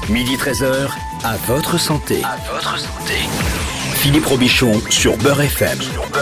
Midi 13h, à votre santé. À votre santé. Philippe Robichon sur Beurre FM.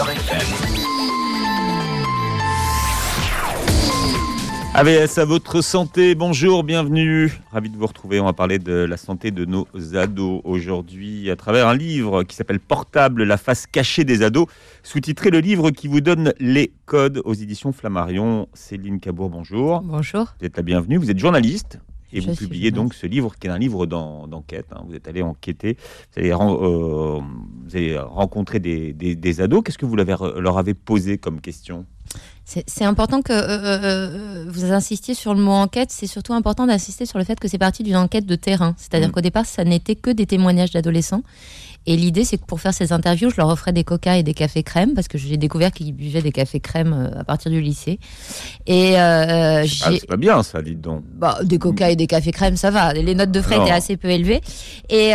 AVS à votre santé, bonjour, bienvenue. Ravi de vous retrouver, on va parler de la santé de nos ados aujourd'hui à travers un livre qui s'appelle Portable, la face cachée des ados, sous-titré le livre qui vous donne les codes aux éditions Flammarion. Céline Cabour, bonjour. Bonjour. Vous êtes la bienvenue, vous êtes journaliste. Et vous publiez donc ce livre qui est un livre d'enquête. Vous êtes allé enquêter, vous avez rencontré des ados. Qu'est-ce que vous leur avez posé comme question ? C'est important que vous insistiez sur le mot enquête. C'est surtout important d'insister sur le fait que c'est parti d'une enquête de terrain. C'est-à-dire qu'au départ, ça n'était que des témoignages d'adolescents. Et l'idée, c'est que pour faire ces interviews, je leur offrais des coca et des cafés crème, parce que j'ai découvert qu'ils buvaient des cafés crème à partir du lycée. Et c'est pas bien ça, dites donc. Des coca et des cafés crème, ça va. Les notes de frais étaient assez peu élevées. Et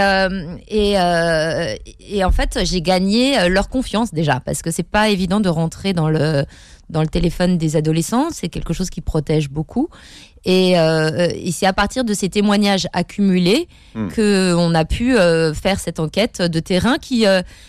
en fait, j'ai gagné leur confiance déjà, parce que c'est pas évident de rentrer dans le téléphone des adolescents. C'est quelque chose qui protège beaucoup. Et c'est à partir de ces témoignages accumulés qu'on a pu faire cette enquête de terrain qui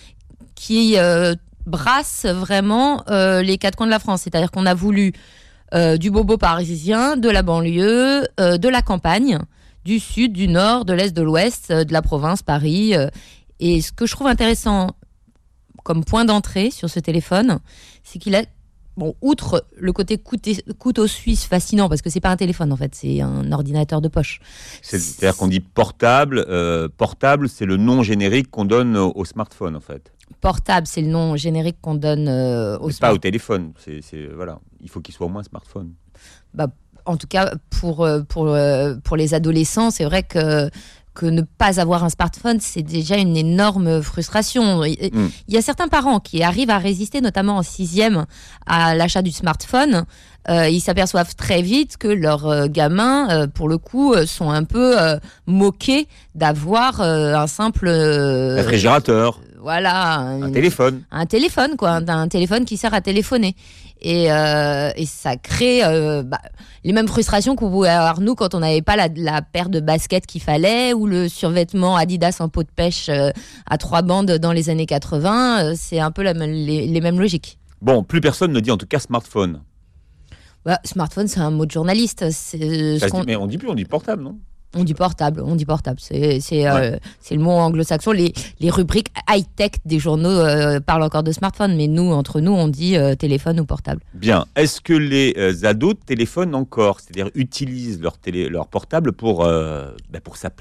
brasse vraiment les quatre coins de la France. C'est-à-dire qu'on a voulu du bobo parisien, de la banlieue, de la campagne, du sud, du nord, de l'est, de l'ouest, de la province, Paris. Et ce que je trouve intéressant comme point d'entrée sur ce téléphone, c'est qu'il a... outre le côté couteau suisse fascinant, parce que c'est pas un téléphone en fait, c'est un ordinateur de poche. C'est-à-dire qu'on dit portable. Portable, c'est le nom générique qu'on donne au smartphone en fait. Portable, c'est le nom générique qu'on donne au smartphone. Pas au téléphone. Voilà. Il faut qu'il soit au moins smartphone. En tout cas, pour les adolescents, c'est vrai que ne pas avoir un smartphone, c'est déjà une énorme frustration. Il y a certains parents qui arrivent à résister, notamment en 6e, à l'achat du smartphone. Ils s'aperçoivent très vite que leurs gamins, pour le coup, sont un peu moqués d'avoir un simple... réfrigérateur. Voilà. Un téléphone. Un téléphone, quoi. Un téléphone qui sert à téléphoner. Et ça crée les mêmes frustrations qu'on pouvait avoir nous quand on n'avait pas la paire de baskets qu'il fallait, ou le survêtement Adidas en peau de pêche à 3 bandes dans les années 80. C'est un peu les mêmes logiques. Bon, plus personne ne dit en tout cas smartphone. Smartphone, c'est un mot de journaliste. Mais on dit plus, on dit portable, non ? On dit portable. C'est le mot anglo-saxon. Les rubriques high-tech des journaux parlent encore de smartphone, mais nous, entre nous, on dit téléphone ou portable. Bien. Est-ce que les ados téléphonent encore ? C'est-à-dire utilisent leur portable pour s'appeler ?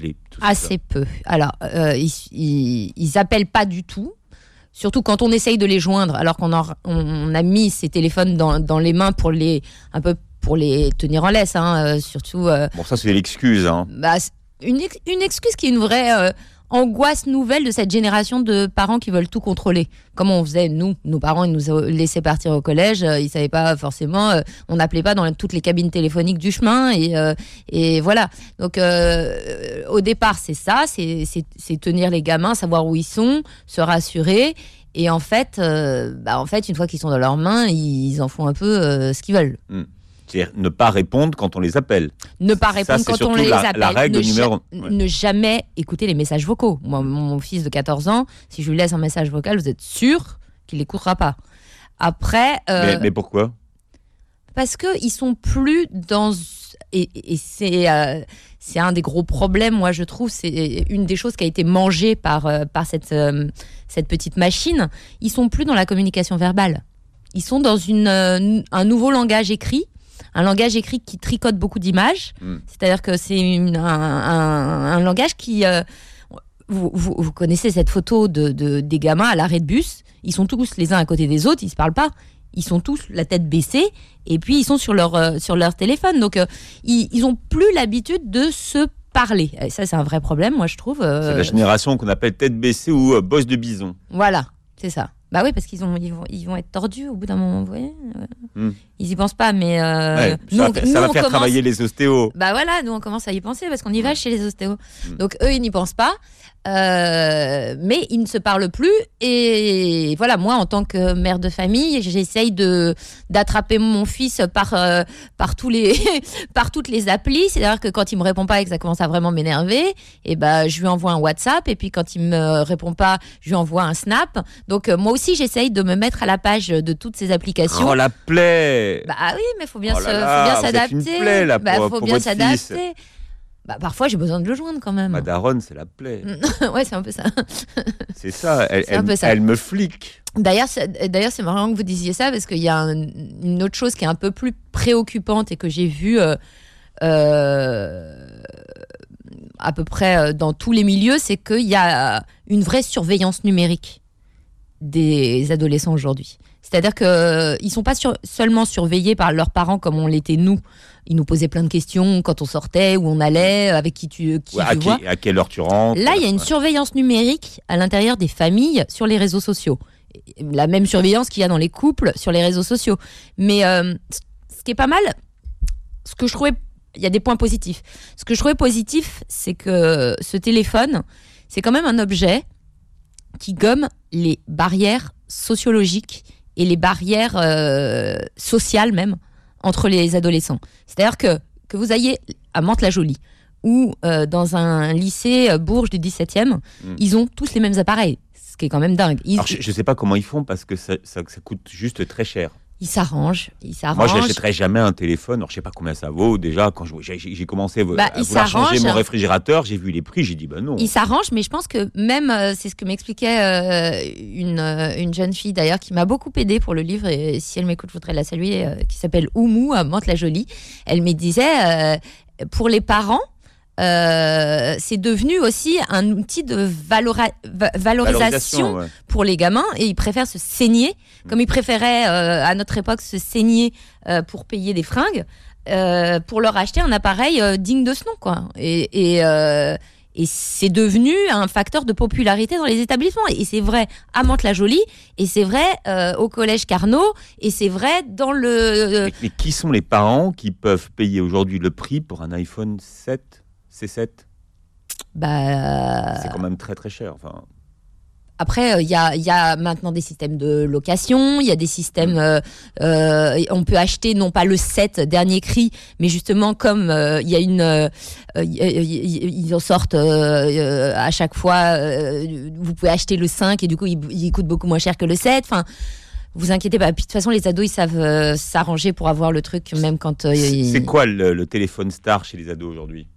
Assez peu. Alors, ils appellent pas du tout. Surtout quand on essaye de les joindre, alors qu'on a mis ces téléphones dans les mains pour les tenir en laisse, surtout. Bon, ça c'est l'excuse. Une excuse qui est une vraie angoisse nouvelle de cette génération de parents qui veulent tout contrôler. Comme on faisait, nos parents, ils nous laissaient partir au collège, ils savaient pas forcément, on n'appelait pas dans toutes les cabines téléphoniques du chemin, et voilà. Donc au départ, c'est ça, c'est tenir les gamins, savoir où ils sont, se rassurer. Et en fait, une fois qu'ils sont dans leurs mains, ils en font un peu ce qu'ils veulent. C'est-à-dire ne pas répondre quand on les appelle. Ne pas répondre quand on les appelle. La règle numéro... Ne jamais écouter les messages vocaux. Moi, mon fils de 14 ans, si je lui laisse un message vocal, vous êtes sûr qu'il l'écoutera pas. Après... Mais pourquoi ? Parce qu'ils sont plus dans... Et c'est un des gros problèmes, moi, je trouve. C'est une des choses qui a été mangée par cette petite machine. Ils sont plus dans la communication verbale. Ils sont dans un nouveau langage écrit. Un langage écrit qui tricote beaucoup d'images. C'est-à-dire que c'est un langage qui... Vous connaissez cette photo des gamins à l'arrêt de bus. Ils sont tous les uns à côté des autres, ils ne se parlent pas. Ils sont tous la tête baissée et puis ils sont sur leur téléphone. Donc, ils n'ont plus l'habitude de se parler. Et ça, c'est un vrai problème, moi, je trouve. C'est la génération qu'on appelle tête baissée ou bosse de bison. Voilà, c'est ça. Bah oui, parce qu'ils vont être tordus au bout d'un moment, vous voyez. Ils y pensent pas, mais ça va faire travailler les ostéos. Bah voilà, nous on commence à y penser parce qu'on y va chez les ostéos. Donc eux, ils n'y pensent pas, mais ils ne se parlent plus. Et voilà, moi, en tant que mère de famille, j'essaye d'attraper mon fils par toutes les applis. C'est-à-dire que quand il me répond pas et que ça commence à vraiment m'énerver, et je lui envoie un WhatsApp. Et puis quand il me répond pas, je lui envoie un Snap. Donc moi aussi, j'essaye de me mettre à la page de toutes ces applications. Oh, la plaie! Bah oui, mais faut bien s'adapter. Une plaie, là, faut bien s'adapter. Parfois, j'ai besoin de le joindre quand même. Ma daronne, c'est la plaie. Ouais, c'est un peu ça. C'est ça, elle me flique. D'ailleurs, c'est marrant que vous disiez ça parce qu'il y a une autre chose qui est un peu plus préoccupante et que j'ai vue à peu près dans tous les milieux, c'est qu'il y a une vraie surveillance numérique des adolescents aujourd'hui. C'est-à-dire qu'ils ne sont pas seulement surveillés par leurs parents comme on l'était nous. Ils nous posaient plein de questions quand on sortait, où on allait, avec qui tu vois. À quelle heure tu rentres. Là, il y a une surveillance numérique à l'intérieur des familles sur les réseaux sociaux. La même surveillance qu'il y a dans les couples sur les réseaux sociaux. Mais ce qui est pas mal, ce que je trouvais, il y a des points positifs. Ce que je trouvais positif, c'est que ce téléphone, c'est quand même un objet qui gomme les barrières sociologiques et les barrières sociales même entre les adolescents. C'est-à-dire que vous ayez à Mantes-la-Jolie ou dans un lycée Bourges du 17e, ils ont tous les mêmes appareils, ce qui est quand même dingue. Alors, je ne sais pas comment ils font parce que ça coûte juste très cher. Ils s'arrangent. Moi, je n'achèterais jamais un téléphone. Alors, je ne sais pas combien ça vaut. Déjà, quand j'ai commencé à vouloir changer mon réfrigérateur, j'ai vu les prix, j'ai dit non. Ils s'arrangent, mais je pense que même, c'est ce que m'expliquait une jeune fille d'ailleurs qui m'a beaucoup aidée pour le livre, et si elle m'écoute, je voudrais la saluer, qui s'appelle Oumou à Mantes-la-Jolie. Elle me disait, pour les parents, c'est devenu aussi un outil de valorisation pour les gamins, et ils préfèrent se saigner comme ils préféraient à notre époque se saigner pour payer des fringues, pour leur acheter un appareil digne de ce nom, quoi. Et c'est devenu un facteur de popularité dans les établissements. Et c'est vrai à Mantes-la-Jolie, et c'est vrai au collège Carnot, et c'est vrai dans le... Mais qui sont les parents qui peuvent payer aujourd'hui le prix pour un iPhone 7 C7? C'est quand même très très cher. Enfin... Après, il y a maintenant des systèmes de location, il y a des systèmes... on peut acheter non pas le 7 dernier cri, mais justement comme il y a une... ils en sortent à chaque fois, vous pouvez acheter le 5 et du coup, il coûte beaucoup moins cher que le 7. Enfin, vous inquiétez pas. Puis, de toute façon, les ados, ils savent s'arranger pour avoir le truc, même quand... C'est quoi le téléphone star chez les ados aujourd'hui?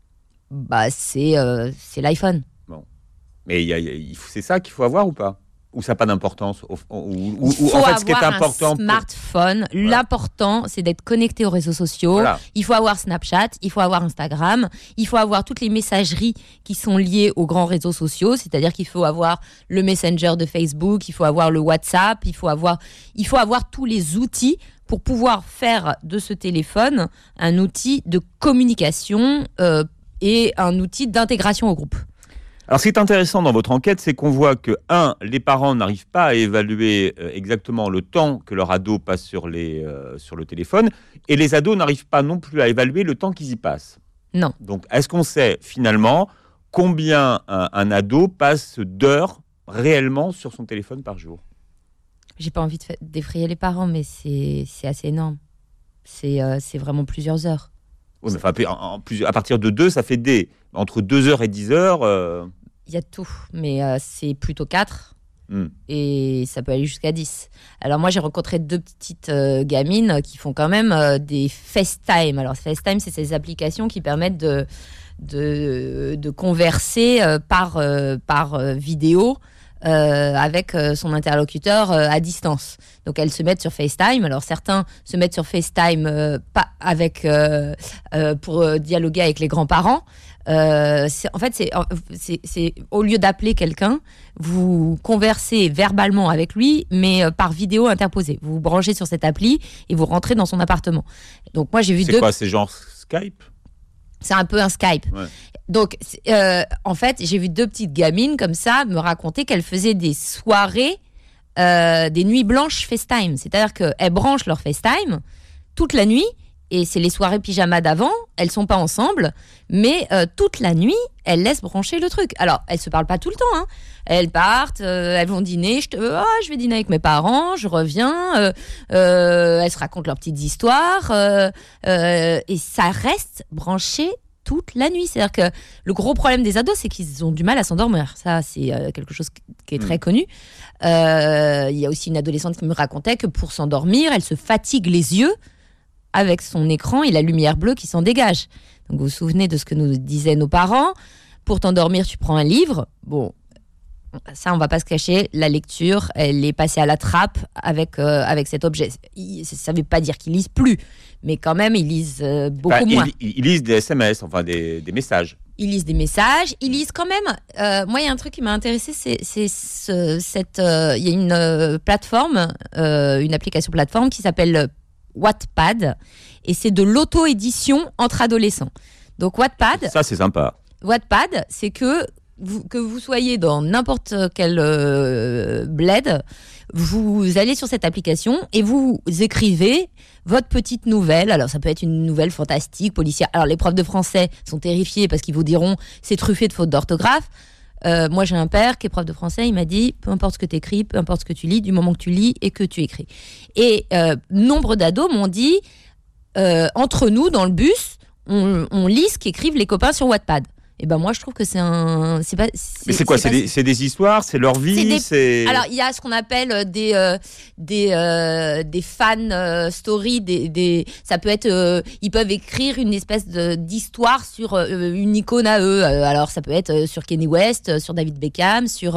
C'est l'iPhone. Bon. Mais c'est ça qu'il faut avoir ou pas? Ou ça n'a pas d'importance? Ou en fait, ce qui est important, un smartphone. Voilà. L'important, c'est d'être connecté aux réseaux sociaux. Voilà. Il faut avoir Snapchat, il faut avoir Instagram, il faut avoir toutes les messageries qui sont liées aux grands réseaux sociaux. C'est-à-dire qu'il faut avoir le Messenger de Facebook, il faut avoir le WhatsApp, il faut avoir tous les outils pour pouvoir faire de ce téléphone un outil de communication et un outil d'intégration au groupe. Alors, ce qui est intéressant dans votre enquête, c'est qu'on voit que, les parents n'arrivent pas à évaluer exactement le temps que leur ado passe sur le téléphone, et les ados n'arrivent pas non plus à évaluer le temps qu'ils y passent. Non. Donc, est-ce qu'on sait finalement combien un ado passe d'heures réellement sur son téléphone par jour? J'ai pas envie d'effrayer les parents, mais c'est assez énorme. C'est vraiment plusieurs heures. Oui, mais à partir de 2, ça fait entre 2 heures et 10 heures. Il y a tout, mais c'est plutôt 4. Et ça peut aller jusqu'à 10. Alors moi, j'ai rencontré 2 petites gamines qui font quand même des FaceTime. Alors FaceTime, c'est ces applications qui permettent de converser par vidéo avec son interlocuteur à distance. Donc elles se mettent sur FaceTime. Alors certains se mettent sur FaceTime pas avec pour dialoguer avec les grands-parents. C'est au lieu d'appeler quelqu'un, vous conversez verbalement avec lui, mais par vidéo interposée. Vous vous branchez sur cette appli et vous rentrez dans son appartement. Donc moi j'ai vu C'est quoi, c'est genre Skype? C'est un peu un Skype. Ouais. Donc, en fait, j'ai vu 2 petites gamines comme ça me raconter qu'elles faisaient des soirées des nuits blanches FaceTime. C'est-à-dire qu'elles branchent leur FaceTime toute la nuit, et c'est les soirées pyjama d'avant, elles sont pas ensemble, mais toute la nuit, elles laissent brancher le truc. Alors, elles se parlent pas tout le temps, hein. Elles partent, elles vont dîner, je vais dîner avec mes parents, je reviens, elles se racontent leurs petites histoires, et ça reste branché toute la nuit. C'est-à-dire que le gros problème des ados, c'est qu'ils ont du mal à s'endormir. Ça, c'est quelque chose qui est très connu. Il y a aussi une adolescente qui me racontait que pour s'endormir, elle se fatigue les yeux avec son écran et la lumière bleue qui s'en dégage. Donc vous vous souvenez de ce que nous disaient nos parents. Pour t'endormir, tu prends un livre. Bon, ça, on va pas se cacher. La lecture, elle est passée à la trappe avec cet objet. Ça veut pas dire qu'ils lisent plus, mais quand même, ils lisent beaucoup moins. Ils lisent des SMS, enfin des messages. Ils lisent des messages, ils lisent quand même. Moi, il y a un truc qui m'a intéressé, il y a une plateforme, une application plateforme qui s'appelle Wattpad, et c'est de l'auto-édition entre adolescents. Donc Wattpad, ça c'est sympa. Wattpad, c'est que vous soyez dans n'importe quel bled, vous allez sur cette application et vous écrivez votre petite nouvelle. Alors ça peut être une nouvelle fantastique, policière. Alors les profs de français sont terrifiés parce qu'ils vous diront c'est truffé de fautes d'orthographe. Moi j'ai un père qui est prof de français, il m'a dit peu importe ce que tu écris, peu importe ce que tu lis, du moment que tu lis et que tu écris. Et nombre d'ados m'ont dit entre nous dans le bus, on lit ce qu'écrivent les copains sur Wattpad. Et ben moi je trouve que mais c'est quoi, c'est des histoires, c'est leur vie, Alors il y a ce qu'on appelle des fan stories, ça peut être ils peuvent écrire une espèce d'histoire sur une icône à eux. Alors ça peut être sur Kanye West, sur David Beckham, sur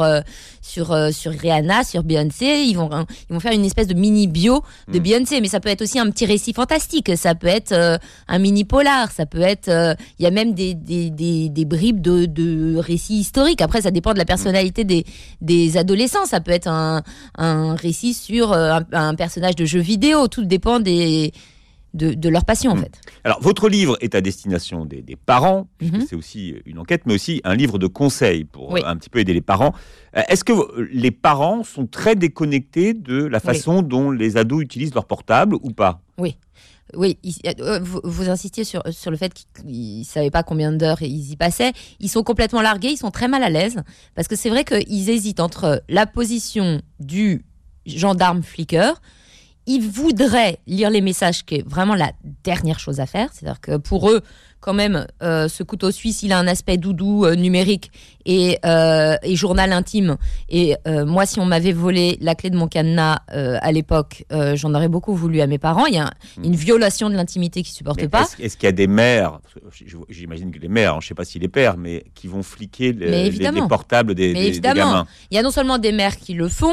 Rihanna, sur Beyoncé. Ils vont faire une espèce de mini bio de Beyoncé, mais ça peut être aussi un petit récit fantastique, ça peut être un mini polar, ça peut être il y a même des bribes de récits historiques. Après, ça dépend de la personnalité des adolescents. Ça peut être un récit sur un personnage de jeu vidéo. Tout dépend de leur passion, en fait. Alors, votre livre est à destination des parents, puisque c'est aussi une enquête, mais aussi un livre de conseils pour un petit peu aider les parents. Est-ce que les parents sont très déconnectés de la façon dont les ados utilisent leur portable ou pas ? Oui, vous insistiez sur le fait qu'ils ne savaient pas combien d'heures ils y passaient. Ils sont complètement largués, ils sont très mal à l'aise. Parce que c'est vrai qu'ils hésitent entre la position du gendarme fliqueur. Ils voudraient lire les messages, qui est vraiment la dernière chose à faire. C'est-à-dire que pour eux, quand même, ce couteau suisse, il a un aspect doudou numérique et journal intime. Et moi, si on m'avait volé la clé de mon cadenas à l'époque, j'en aurais beaucoup voulu à mes parents. Il y a une violation de l'intimité qu'ils ne supportent pas. Est-ce qu'il y a des mères, j'imagine que les mères, je ne sais pas si les pères, mais qui vont fliquer les portables des gamins ? Il y a non seulement des mères qui le font,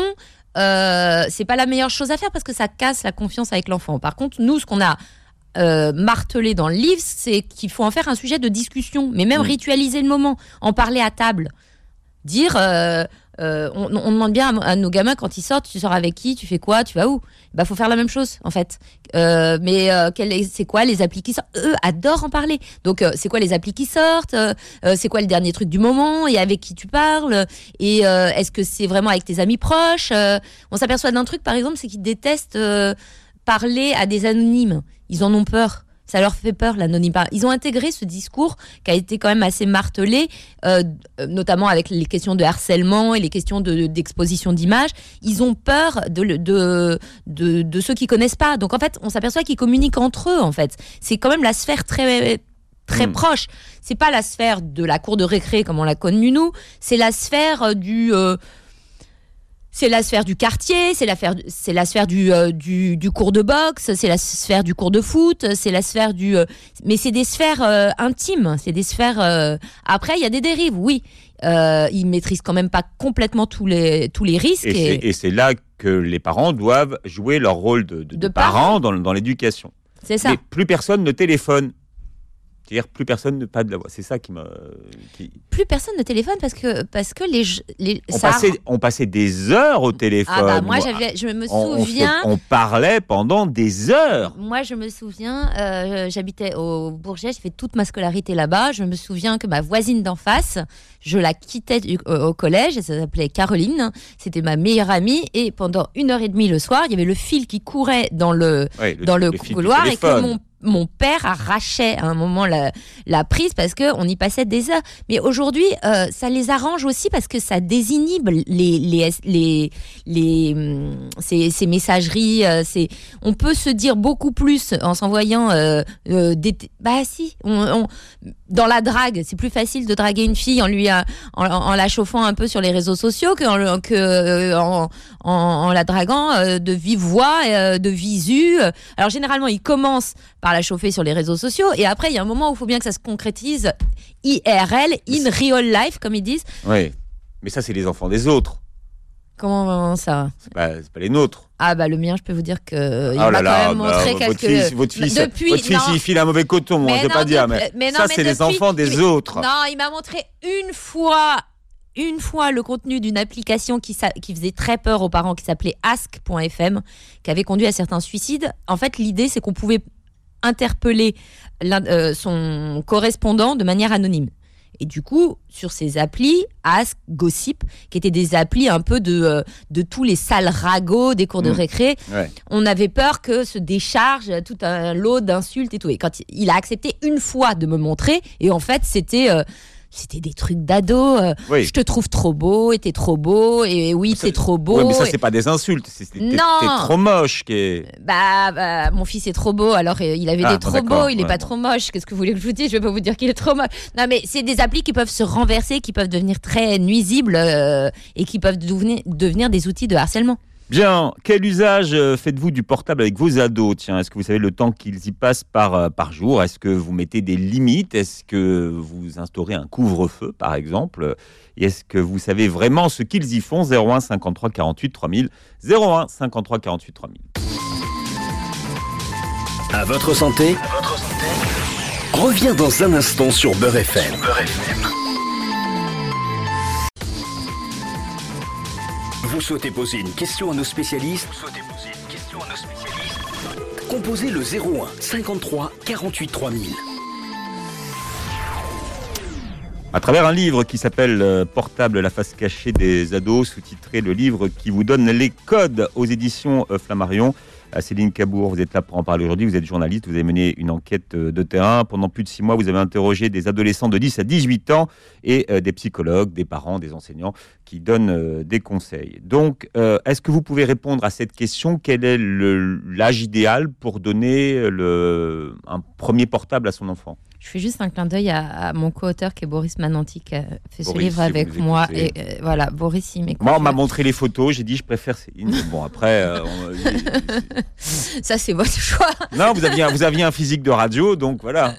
c'est pas la meilleure chose à faire parce que ça casse la confiance avec l'enfant. Par contre, nous, ce qu'on a martelé dans le livre, c'est qu'il faut en faire un sujet de discussion, mais même ritualiser le moment, en parler à table. Dire, on demande bien à nos gamins quand ils sortent, tu sors avec qui, tu fais quoi, tu vas où ? Faut faire la même chose en fait. Mais c'est quoi les applis qui sortent ? Eux adorent en parler. Donc c'est quoi les applis qui sortent ? C'est quoi le dernier truc du moment ? Et avec qui tu parles ? Et est-ce que c'est vraiment avec tes amis proches ? On s'aperçoit d'un truc par exemple, c'est qu'ils détestent parler à des anonymes. Ils en ont peur. Ça leur fait peur, l'anonymat. Ils ont intégré ce discours qui a été quand même assez martelé, notamment avec les questions de harcèlement et les questions d'exposition d'images. Ils ont peur de ceux qui connaissent pas. Donc en fait, on s'aperçoit qu'ils communiquent entre eux. En fait, c'est quand même la sphère très proche. C'est pas la sphère de la cour de récré comme on l'a connue nous. C'est la sphère c'est la sphère du quartier, c'est la sphère du cours de boxe, c'est la sphère du cours de foot, c'est la sphère mais c'est des sphères intimes, c'est des sphères. Après, il y a des dérives, oui. Ils maîtrisent quand même pas complètement tous les risques. Et c'est là que les parents doivent jouer leur rôle de parents dans l'éducation. C'est ça. Mais plus personne ne téléphone. C'est-à-dire plus personne ne pas de la voix. C'est ça qui m'a. Plus personne ne téléphone parce que On passait des heures au téléphone. Ah bah moi je me souviens. On parlait pendant des heures. Moi je me souviens, j'habitais au Bourget, j'ai fait toute ma scolarité là-bas. Je me souviens que ma voisine d'en face, je la quittais au collège, elle s'appelait Caroline, c'était ma meilleure amie et pendant 1h30 le soir, il y avait le fil qui courait dans le couloir et que mon père arrachait à un moment la prise parce qu'on y passait des heures. Mais aujourd'hui, ça les arrange aussi parce que ça désinhibe ces messageries. On peut se dire beaucoup plus en s'envoyant dans la drague. C'est plus facile de draguer une fille en la chauffant un peu sur les réseaux sociaux qu'en la draguant de vive voix, de visu. Alors généralement, ils commencent par la chauffer sur les réseaux sociaux et après il y a un moment où il faut bien que ça se concrétise IRL, in real life comme ils disent. Oui, mais ça c'est les enfants des autres. Comment ça? C'est pas les nôtres. Ah bah le mien, je peux vous dire que il m'a quand même montré quelques. Votre fils, il file un mauvais coton, moi, je vais pas dire, mais ça c'est les enfants des autres. Non, il m'a montré une fois le contenu d'une application qui faisait très peur aux parents, qui s'appelait Ask.fm, qui avait conduit à certains suicides. En fait, l'idée c'est qu'on pouvait interpeller son correspondant de manière anonyme. Et du coup, sur ces applis, Ask, Gossip, qui étaient des applis un peu de tous les sales ragots des cours de récré, on avait peur que se décharge tout un lot d'insultes et tout. Et quand il a accepté une fois de me montrer, et en fait, c'était des trucs d'ado. Je te trouve trop beau, et t'es trop beau, et oui, t'es trop beau. Oui, mais ça, c'est pas des insultes. T'es trop moche. Bah, mon fils est trop beau, alors il avait des trop beaux, il est pas trop moche. Qu'est-ce que vous voulez que je vous dise? Je vais pas vous dire qu'il est trop moche. Non, mais c'est des applis qui peuvent se renverser, qui peuvent devenir très nuisibles et qui peuvent devenir des outils de harcèlement. Bien, quel usage faites-vous du portable avec vos ados? Tiens, est-ce que vous savez le temps qu'ils y passent par jour? Est-ce que vous mettez des limites? Est-ce que vous instaurez un couvre-feu, par exemple? Et est-ce que vous savez vraiment ce qu'ils y font? 01 53 48 3000. 01 53 48 3000. À votre santé, reviens dans un instant sur Beurre FM. Vous souhaitez poser une question à nos spécialistes? Composez le 01 53 48 3000. À travers un livre qui s'appelle Portable, la face cachée des ados, sous-titré le livre qui vous donne les codes aux éditions Flammarion. Céline Cabour, vous êtes là pour en parler aujourd'hui. Vous êtes journaliste, vous avez mené une enquête de terrain. Pendant plus de 6 mois, vous avez interrogé des adolescents de 10 à 18 ans et des psychologues, des parents, des enseignants qui donnent des conseils. Donc, est-ce que vous pouvez répondre à cette question? Quel est l'âge idéal pour donner un premier portable à son enfant? Je fais juste un clin d'œil à mon co-auteur qui est Boris Mananti, qui a fait ce livre avec moi. Et voilà, Boris, il m'écoute. Moi, on m'a montré les photos, j'ai dit je préfère Céline. Bon, après. Ça, c'est votre choix. Non, vous aviez un physique de radio, donc voilà.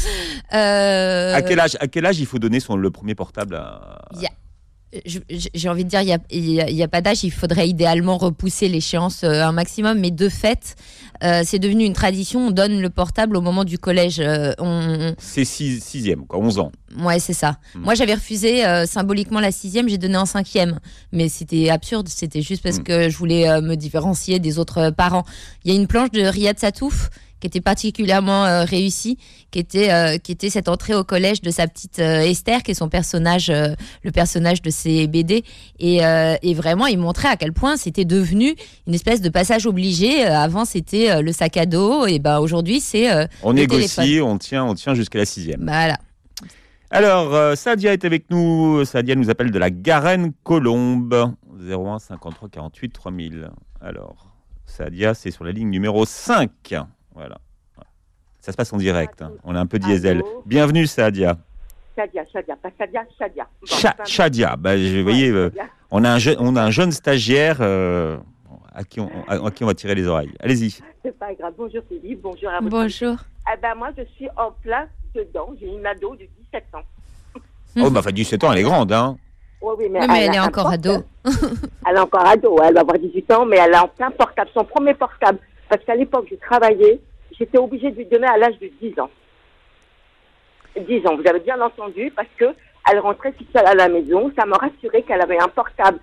À quel âge il faut donner le premier portable à... J'ai envie de dire, il y a pas d'âge, il faudrait idéalement repousser l'échéance un maximum, mais de fait, c'est devenu une tradition, on donne le portable au moment du collège. C'est 6e, quoi, 11 ans. Ouais, c'est ça. Moi, j'avais refusé symboliquement la 6e, j'ai donné en 5e, mais c'était absurde, c'était juste parce que je voulais me différencier des autres parents. Il y a une planche de Riyad Satouf qui était particulièrement réussie, qui était cette entrée au collège de sa petite Esther, qui est son personnage, le personnage de ses BD, et vraiment il montrait à quel point c'était devenu une espèce de passage obligé. Avant c'était le sac à dos, et ben aujourd'hui c'est on le négocie, téléphone. on tient jusqu'à la 6e. Voilà. Alors, Sadia est avec nous. Sadia nous appelle de la Garenne-Colombe. 01 53 48 3000. Alors, Sadia, c'est sur la ligne numéro 5. Voilà. Ça se passe en direct. Hein. On est un peu diesel. Allô. Bienvenue, Sadia. Shadia, pas Sadia, Shadia. Shadia. Bah, vous voyez, on a un jeune stagiaire à qui on va tirer les oreilles. Allez-y. C'est pas grave. Bonjour Philippe, bonjour à vous. Bonjour. Moi, je suis en plein dedans. J'ai une ado de 17 ans. Oh, bah, 17 ans, elle est grande, hein. Oui, mais elle est encore ado. Elle est encore ado. Elle va avoir 18 ans, mais elle est en plein portable. Son premier portable. Parce qu'à l'époque, je travaillais. J'étais obligée de lui donner à l'âge de 10 ans. 10 ans, vous avez bien entendu, parce que elle rentrait toute seule à la maison. Ça m'a rassuré qu'elle avait un portable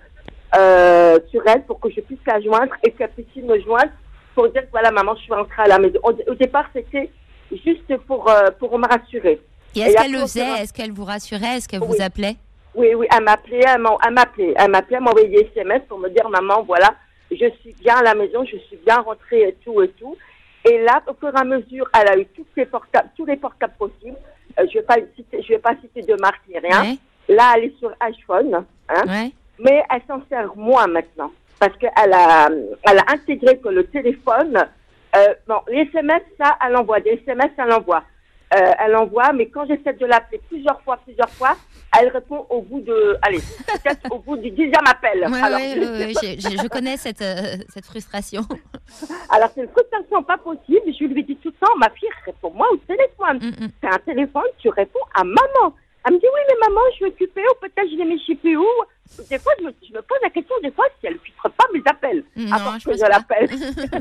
sur elle pour que je puisse la joindre et qu'elle puisse me joindre pour dire que voilà, maman, je suis rentrée à la maison. Au départ, c'était juste pour me rassurer. Et est-ce qu'elle le faisait? Est-ce qu'elle vous rassurait? Est-ce qu'elle vous appelait? Oui, elle m'appelait, elle m'envoyait des SMS pour me dire, maman, voilà, je suis bien à la maison, je suis bien rentrée et tout et tout. Et là, au fur et à mesure, elle a eu tous les portables possibles. Je vais pas citer de marque ni rien. Ouais. Là, elle est sur iPhone, hein. Ouais. Mais elle s'en sert moins maintenant parce qu'elle a intégré que le téléphone, les SMS, ça, elle envoie des SMS, elle envoie, mais quand j'essaie de l'appeler plusieurs fois, elle répond au bout de, peut-être au bout du 10e appel. Je connais cette frustration. Alors, c'est une frustration pas possible. Je lui dis tout le temps, ma fille, réponds-moi au téléphone. C'est un téléphone, tu réponds à maman. Elle me dit, oui, mais maman, je suis occupée, ou peut-être je l'ai mis je sais plus où. Des fois, je me pose la question, si elle ne filtre pas mes appels. Non, que je l'appelle.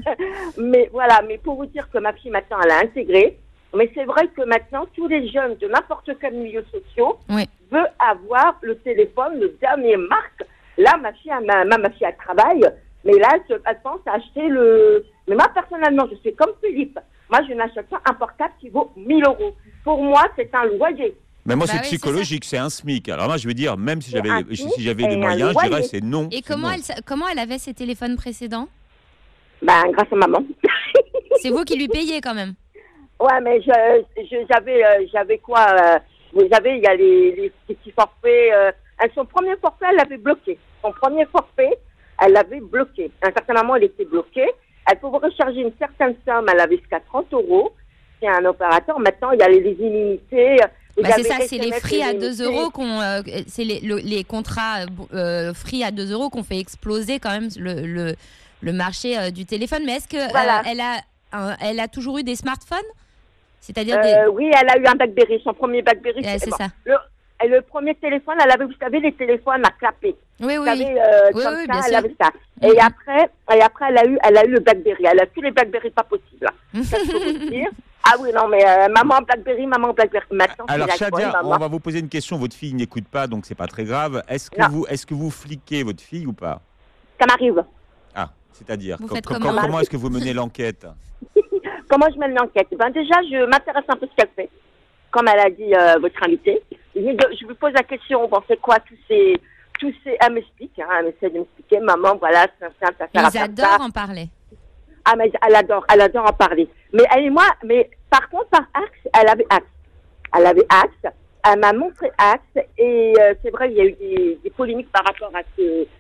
Mais voilà, mais pour vous dire que ma fille, maintenant, elle a intégré. Mais c'est vrai que maintenant, tous les jeunes de n'importe quel milieu social veulent avoir le téléphone, le dernier marque. Là, ma fille, elle travaille, mais là, elle pense à acheter le... Mais moi, personnellement, je suis comme Philippe. Moi, je n'achète pas un portable qui vaut 1 000 €. Pour moi, c'est un loyer. Mais moi, c'est psychologique, c'est un SMIC. Alors moi, je veux dire, même si j'avais les moyens, je dirais c'est non. Et comment elle avait ses téléphones précédents? Grâce à maman. C'est vous qui lui payez quand même? Ouais, mais j'avais quoi vous savez, il y a les petits forfaits. Son premier forfait, elle l'avait bloqué. Son premier forfait, elle l'avait bloqué. À un certain moment, elle était bloquée. Elle pouvait recharger une certaine somme, elle avait jusqu'à 30 €. C'est un opérateur. Maintenant, il y a les illimités. C'est ça, c'est les free à 2 €, c'est les contrats free à 2 € qu'on fait exploser quand même le marché du téléphone. Mais est-ce que elle a toujours eu des smartphones? C'est-à-dire oui, elle a eu un BlackBerry, son premier BlackBerry. C'est ça. Le premier téléphone, elle avait, vous savez, les téléphones à clapper. Oui. Vous savez, oui, bien elle sûr. avait ça. Et après, elle a eu le BlackBerry. Elle a tous les BlackBerry pas possibles. Ça, je peux vous dire. Ah oui, non, mais maman BlackBerry. Maintenant, alors, Shadia, on va vous poser une question. Votre fille n'écoute pas, donc c'est pas très grave. Est-ce que vous fliquez votre fille ou pas? Ça m'arrive. Ah, c'est-à-dire comment est-ce que vous menez l'enquête? Comment je mène l'enquête? Déjà, je m'intéresse un peu à ce qu'elle fait. Comme elle a dit votre invité. Je lui pose la question, bon, c'est quoi tous ces... Elle m'explique, elle essaie de m'expliquer, maman, voilà, ça. Ils adorent en parler. Ah, mais elle adore en parler. Mais elle et moi, par contre, par Axe, elle avait Axe. Elle m'a montré Axe, et c'est vrai, il y a eu des polémiques par rapport à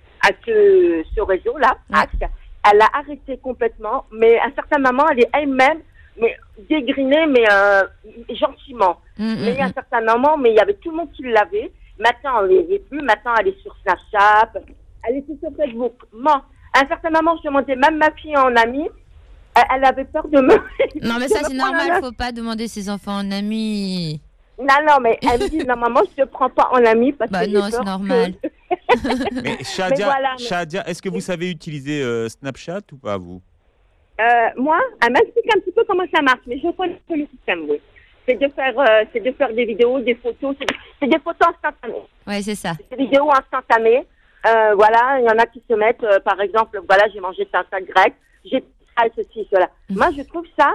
ce réseau-là, Axe. Elle a arrêté complètement, mais à un certain moment, elle est elle-même, mais dégrinée, mais gentiment. Mais à un certain moment, mais il y avait tout le monde qui l'avait. Maintenant, elle n'est plus. Maintenant, elle est sur Snapchat. Elle est sur Facebook. Moi, à un certain moment, je demandais même ma fille en amie. Elle avait peur de me... Non, mais ça, c'est normal. Il ne faut pas demander ses enfants en amie. Non, mais elle me dit, non, maman, je ne te prends pas en amie parce que non, c'est normal. Mais Shadia, est-ce que vous savez utiliser Snapchat ou pas, vous? Moi, elle m'explique un petit peu comment ça marche, mais je connais le système, oui. C'est de faire des vidéos, des photos, c'est des photos instantanées. Oui, c'est ça. C'est des vidéos instantanées. Voilà, il y en a qui se mettent, par exemple, voilà, j'ai mangé ça grec, j'ai fait ceci, cela. Moi, je trouve ça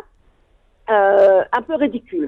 un peu ridicule.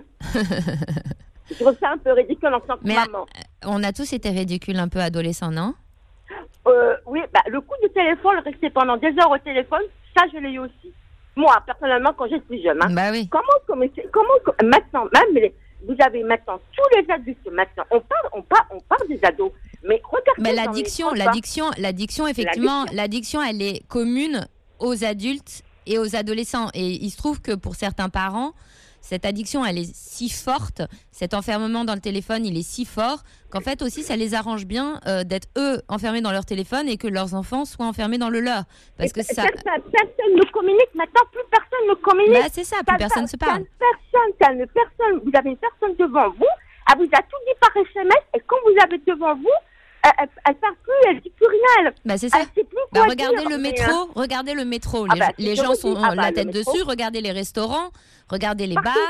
Je trouve ça un peu ridicule en tant que maman. On a tous été ridicules un peu adolescents, non? Oui, le coup du téléphone, rester pendant des heures au téléphone, ça, je l'ai eu aussi. Moi, personnellement, quand j'étais jeune. Hein. Oui. Comment maintenant, même vous avez maintenant tous les adultes, maintenant, on parle des ados, mais regardez. Mais l'addiction, effectivement, l'addiction, elle est commune aux adultes et aux adolescents. Et il se trouve que pour certains parents, cette addiction, elle est si forte, cet enfermement dans le téléphone, il est si fort qu'en fait aussi, ça les arrange bien d'être eux enfermés dans leur téléphone et que leurs enfants soient enfermés dans le leur. Parce que ça... Personne ne communique maintenant, plus personne ne communique. C'est ça, plus personne se parle. Personne. Vous avez une personne devant vous, elle vous a tout dit par SMS et quand vous avez devant vous, elle parle plus, elle dit plus rien. C'est ça. Regardez le métro. Les gens sont la tête dessus. Regardez les restaurants, regardez les bars.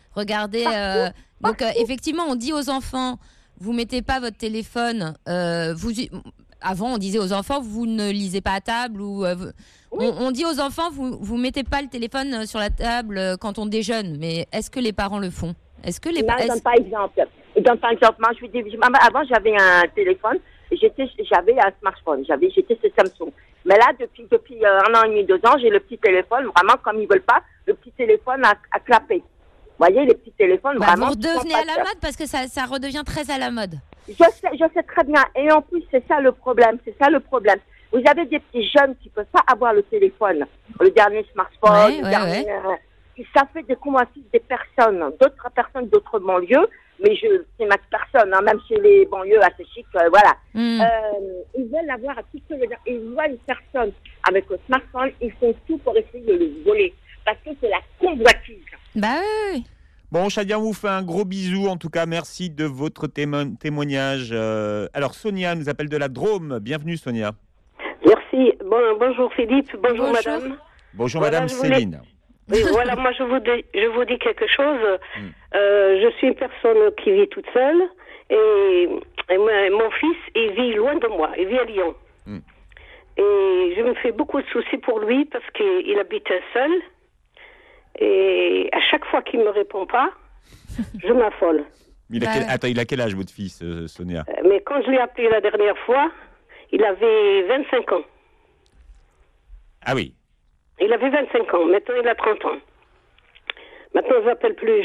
Regardez. Donc, effectivement, on dit aux enfants, vous mettez pas votre téléphone. Avant, on disait aux enfants, vous ne lisez pas à table. Ou on dit aux enfants, vous mettez pas le téléphone sur la table quand on déjeune. Mais est-ce que les parents le font? Est-ce que les parents... Ils donnent pas exemple. Moi, je lui dis, avant, j'avais un téléphone. J'avais un smartphone. J'étais sur Samsung. Mais là, depuis 1 an et demi, 2 ans, j'ai le petit téléphone. Vraiment, comme ils veulent pas, le petit téléphone à clapper. Vous voyez, les petits téléphones, vraiment. Vous redevenez à la mode parce que ça redevient très à la mode. Je sais très bien. Et en plus, c'est ça le problème. Vous avez des petits jeunes qui peuvent pas avoir le téléphone, le dernier smartphone, ça fait des convoitises des personnes, d'autres personnes d'autres banlieues. Mais c'est ma personne, hein, même chez les banlieues assez chics, voilà. Ils veulent avoir à tout ce que ils voient une personne avec le smartphone, ils font tout pour essayer de le voler. Parce que c'est la convoitise. Bah oui. Bon, Shadia, on vous fait un gros bisou. En tout cas, merci de votre témoignage. Alors, Sonia nous appelle de la Drôme. Bienvenue, Sonia. Merci. Bonjour Philippe. Bonjour madame. Bonjour madame Céline. Oui, voilà, moi je vous dis quelque chose. Je suis une personne qui vit toute seule et mon fils, il vit loin de moi, il vit à Lyon. Et je me fais beaucoup de soucis pour lui parce qu'il habite seul et à chaque fois qu'il me répond pas, je m'affole. Attends, il a quel âge votre fils, Sonia? Mais quand je l'ai appelé la dernière fois, il avait 25 ans. Ah oui. Il avait 25 ans, maintenant il a 30 ans. Maintenant je n'appelle plus,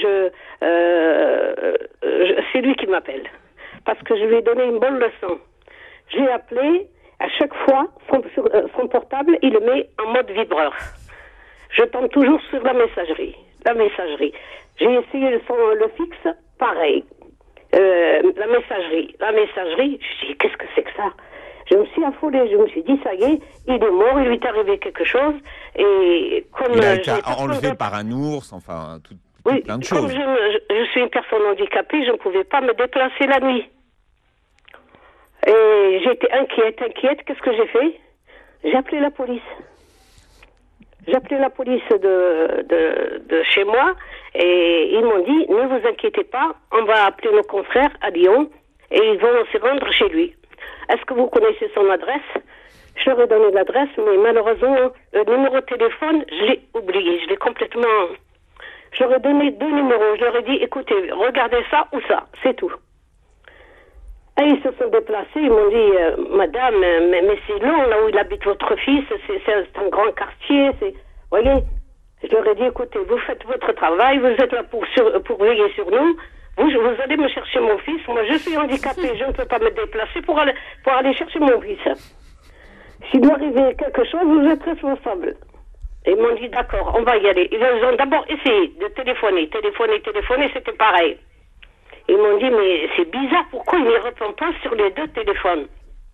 c'est lui qui m'appelle. Parce que je lui ai donné une bonne leçon. J'ai appelé, à chaque fois, son portable, il le met en mode vibreur. Je tombe toujours sur la messagerie. J'ai essayé le fixe, pareil. La messagerie, je dis, qu'est-ce que c'est que ça? Je me suis affolée, je me suis dit, ça y est, il est mort, il lui est arrivé quelque chose. Et comme il a été enlevé par un ours, enfin, plein de choses. Comme je suis une personne handicapée, je ne pouvais pas me déplacer la nuit. Et j'étais inquiète. Qu'est-ce que j'ai fait? J'ai appelé la police. J'ai appelé la police de chez moi et ils m'ont dit, ne vous inquiétez pas, on va appeler nos confrères à Lyon et ils vont se rendre chez lui. Est-ce que vous connaissez son adresse? Je leur ai donné l'adresse, mais malheureusement, le numéro de téléphone, je l'ai oublié, je l'ai complètement... Je leur ai donné 2 numéros, je leur ai dit, écoutez, regardez ça ou ça, c'est tout. Et ils se sont déplacés, ils m'ont dit, madame, mais c'est long, là où il habite votre fils, c'est un grand quartier, voyez. Je leur ai dit, écoutez, vous faites votre travail, vous êtes là pour veiller sur nous, vous allez me chercher mon fils, moi je suis handicapée, je ne peux pas me déplacer pour aller chercher mon fils. S'il doit arriver quelque chose, vous êtes responsable. Et ils m'ont dit, d'accord, on va y aller. Ils ont d'abord essayé de téléphoner, c'était pareil. Ils m'ont dit, mais c'est bizarre, pourquoi il ne répond pas sur les 2 téléphones?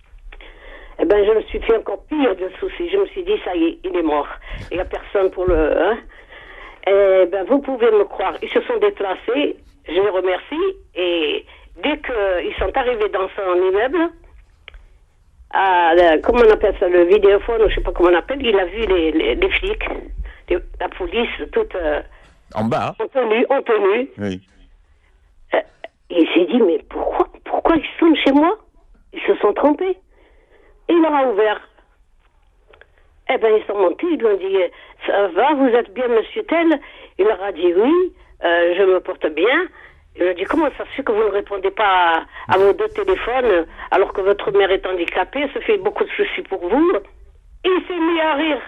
Eh ben, je me suis fait encore pire de soucis. Je me suis dit, ça y est, il est mort. Il n'y a personne pour le... Hein? Eh ben, vous pouvez me croire, ils se sont déplacés, je les remercie, et dès qu'ils sont arrivés dans son immeuble, comment on appelle ça, le vidéophone, je ne sais pas comment on appelle, il a vu les flics, la police, toute... en bas. En tenue. Oui. Et il s'est dit, mais pourquoi ils sont chez moi? Ils se sont trompés. Et il leur a ouvert. Eh ben, ils sont montés, ils lui ont dit, ça va, vous êtes bien monsieur tel? Il leur a dit, oui, je me porte bien. Il leur a dit, comment ça se fait que vous ne répondez pas à vos 2 téléphones alors que votre mère est handicapée, ça fait beaucoup de soucis pour vous? Et il s'est mis à rire.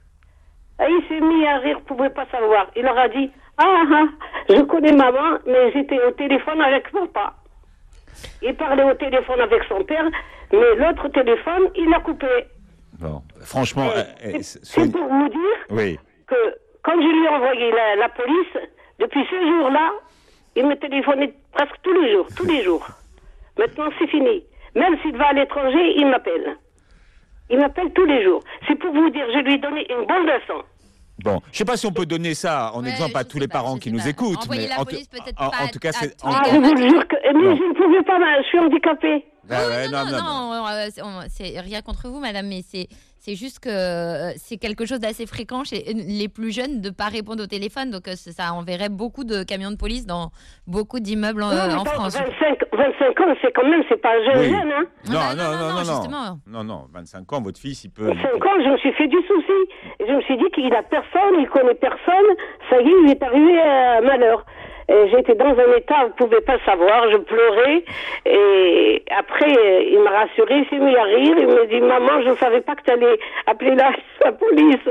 Il ne pouvait pas savoir. Il leur a dit, je connais maman, mais j'étais au téléphone avec papa. Il parlait au téléphone avec son père, mais l'autre téléphone, il l'a coupé. Bon, franchement... c'est pour vous dire que quand je lui ai envoyé la police, depuis ce jour-là, il me téléphonait presque tous les jours. Maintenant, c'est fini. Même s'il va à l'étranger, il m'appelle. Il m'appelle tous les jours. C'est pour vous dire, je lui ai donné une bonne leçon. Bon, je ne sais pas si on peut donner ça en exemple à tous les parents qui nous écoutent. Envoyer mais la police, peut-être en tout cas, c'est... je vous le jure que mais je ne pouvais pas, je suis handicapée. Non, c'est rien contre vous, madame, mais C'est juste que c'est quelque chose d'assez fréquent chez les plus jeunes de ne pas répondre au téléphone. Donc, ça enverrait beaucoup de camions de police dans beaucoup d'immeubles en France. 25 ans, c'est pas jeune, hein. Non, justement. Non, 25 ans, votre fils, il peut... 25 ans, je me suis fait du souci. Et je me suis dit qu'il a personne, il connaît personne. Ça y est, il est arrivé à malheur. Et j'étais dans un état, vous ne pouvez pas savoir, je pleurais. Et après, il m'a rassuré, il s'est mis à rire. Il m'a dit, maman, je ne savais pas que tu allais appeler la police.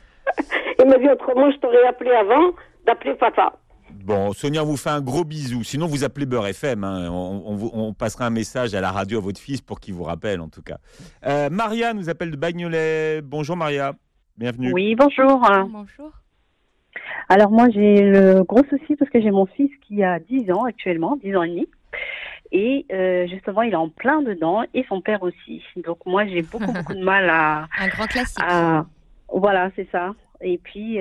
Il m'a dit, autrement, je t'aurais appelé avant d'appeler papa. Bon, Sonia vous fait un gros bisou. Sinon, vous appelez Beurre FM. Hein. On passera un message à la radio à votre fils pour qu'il vous rappelle, en tout cas. Maria nous appelle de Bagnolet. Bonjour, Maria. Bienvenue. Oui, bonjour. Bonjour. Alors, moi, j'ai le gros souci parce que j'ai mon fils qui a 10 ans actuellement, 10 ans et demi. Et justement, il est en plein dedans et son père aussi. Donc, moi, j'ai beaucoup de mal à... Un grand classique. Voilà, c'est ça. Et puis,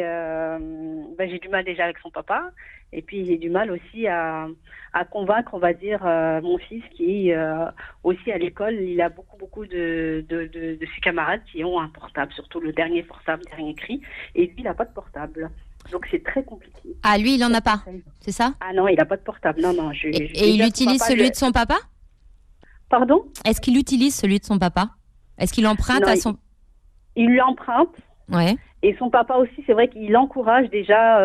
j'ai du mal déjà avec son papa. Et puis, j'ai du mal aussi à convaincre, on va dire, mon fils qui aussi à l'école, il a beaucoup de ses camarades qui ont un portable, surtout le dernier portable, dernier cri. Et lui, il n'a pas de portable. Donc, c'est très compliqué. Ah, lui, il n'en a pas, c'est ça? Ah non, il n'a pas de portable. Non. Et il utilise celui de son papa? Pardon? Est-ce qu'il utilise celui de son papa? Est-ce qu'il emprunte à son... Il lui emprunte. Ouais. Et son papa aussi, c'est vrai qu'il encourage déjà,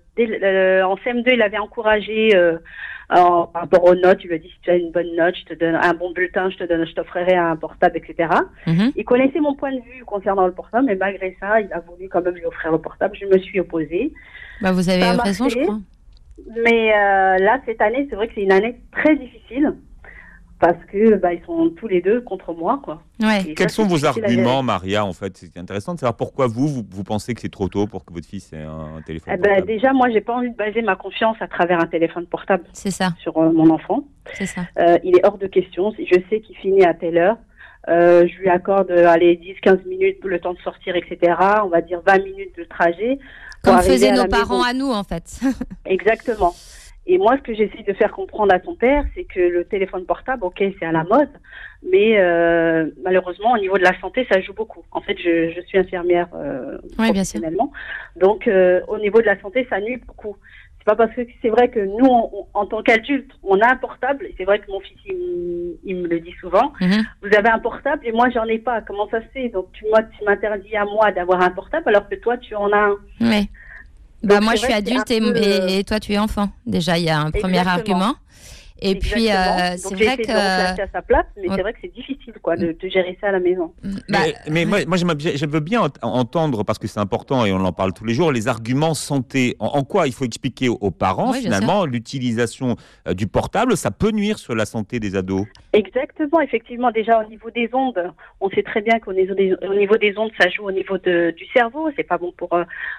en CM2, il avait encouragé par rapport aux notes, il lui a dit si tu as une bonne note, je te donne un bon bulletin, je t'offrirai un portable, etc. Il connaissait mon point de vue concernant le portable, mais malgré ça, il a voulu quand même lui offrir le portable. Je me suis opposée. Vous avez raison, je crois. Mais là, cette année, c'est vrai que c'est une année très difficile. Parce que ils sont tous les deux contre moi, quoi. Ouais. Quels sont vos arguments, Maria, en fait? C'est intéressant de savoir pourquoi vous pensez que c'est trop tôt pour que votre fils ait un téléphone portable. Déjà, moi, j'ai pas envie de baser ma confiance à travers un téléphone portable. C'est ça. Sur mon enfant. C'est ça. Il est hors de question. Je sais qu'il finit à telle heure. Je lui accorde 10-15 minutes le temps de sortir, etc. On va dire 20 minutes de trajet. Comme faisaient nos parents à nous, en fait. Exactement. Et moi, ce que j'essaie de faire comprendre à ton père, c'est que le téléphone portable, ok, c'est à la mode, mais malheureusement, au niveau de la santé, ça joue beaucoup. En fait, je suis infirmière professionnellement, donc au niveau de la santé, ça nuit beaucoup. C'est pas parce que c'est vrai que nous, en tant qu'adultes, on a un portable, et c'est vrai que mon fils, il me le dit souvent, vous avez un portable et moi, j'en ai pas. Comment ça se fait? Donc, tu m'interdis à moi d'avoir un portable alors que toi, tu en as un. Oui. Moi, je suis adulte et toi, tu es enfant. Déjà, il y a un premier argument. Et puis, c'est vrai que... de remplacer à sa place, mais c'est vrai que c'est difficile, quoi, de gérer ça à la maison. Mais moi, je veux bien entendre, parce que c'est important et on en parle tous les jours, les arguments santé. En quoi il faut expliquer aux parents, finalement, l'utilisation du portable, ça peut nuire sur la santé des ados? Exactement, effectivement. Déjà, au niveau des ondes, on sait très bien qu'au niveau des ondes, ça joue au niveau du cerveau. C'est pas bon pour...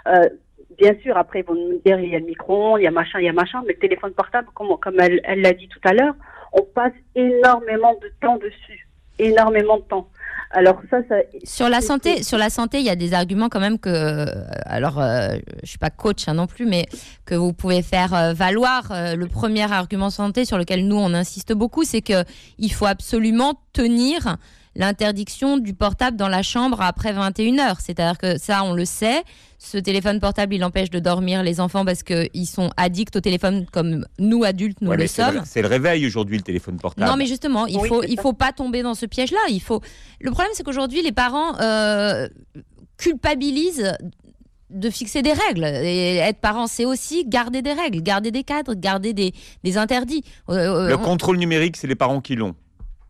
Bien sûr, après, ils vont nous dire, il y a le micro-ondes, il y a machin, mais le téléphone portable, comme elle l'a dit tout à l'heure, on passe énormément de temps dessus. Énormément de temps. Alors ça sur la santé, il y a des arguments quand même que, je suis pas coach non plus, mais que vous pouvez faire valoir. Le premier argument santé sur lequel nous on insiste beaucoup, c'est que il faut absolument tenir l'interdiction du portable dans la chambre après 21h. C'est-à-dire que ça, on le sait. Ce téléphone portable, il empêche de dormir les enfants parce qu'ils sont addicts au téléphone comme nous, adultes, nous le sommes. C'est le réveil aujourd'hui, le téléphone portable. Non, mais justement, il faut pas tomber dans ce piège-là. Le problème, c'est qu'aujourd'hui, les parents culpabilisent de fixer des règles. Et être parent, c'est aussi garder des règles, garder des cadres, garder des interdits. Le contrôle numérique, c'est les parents qui l'ont.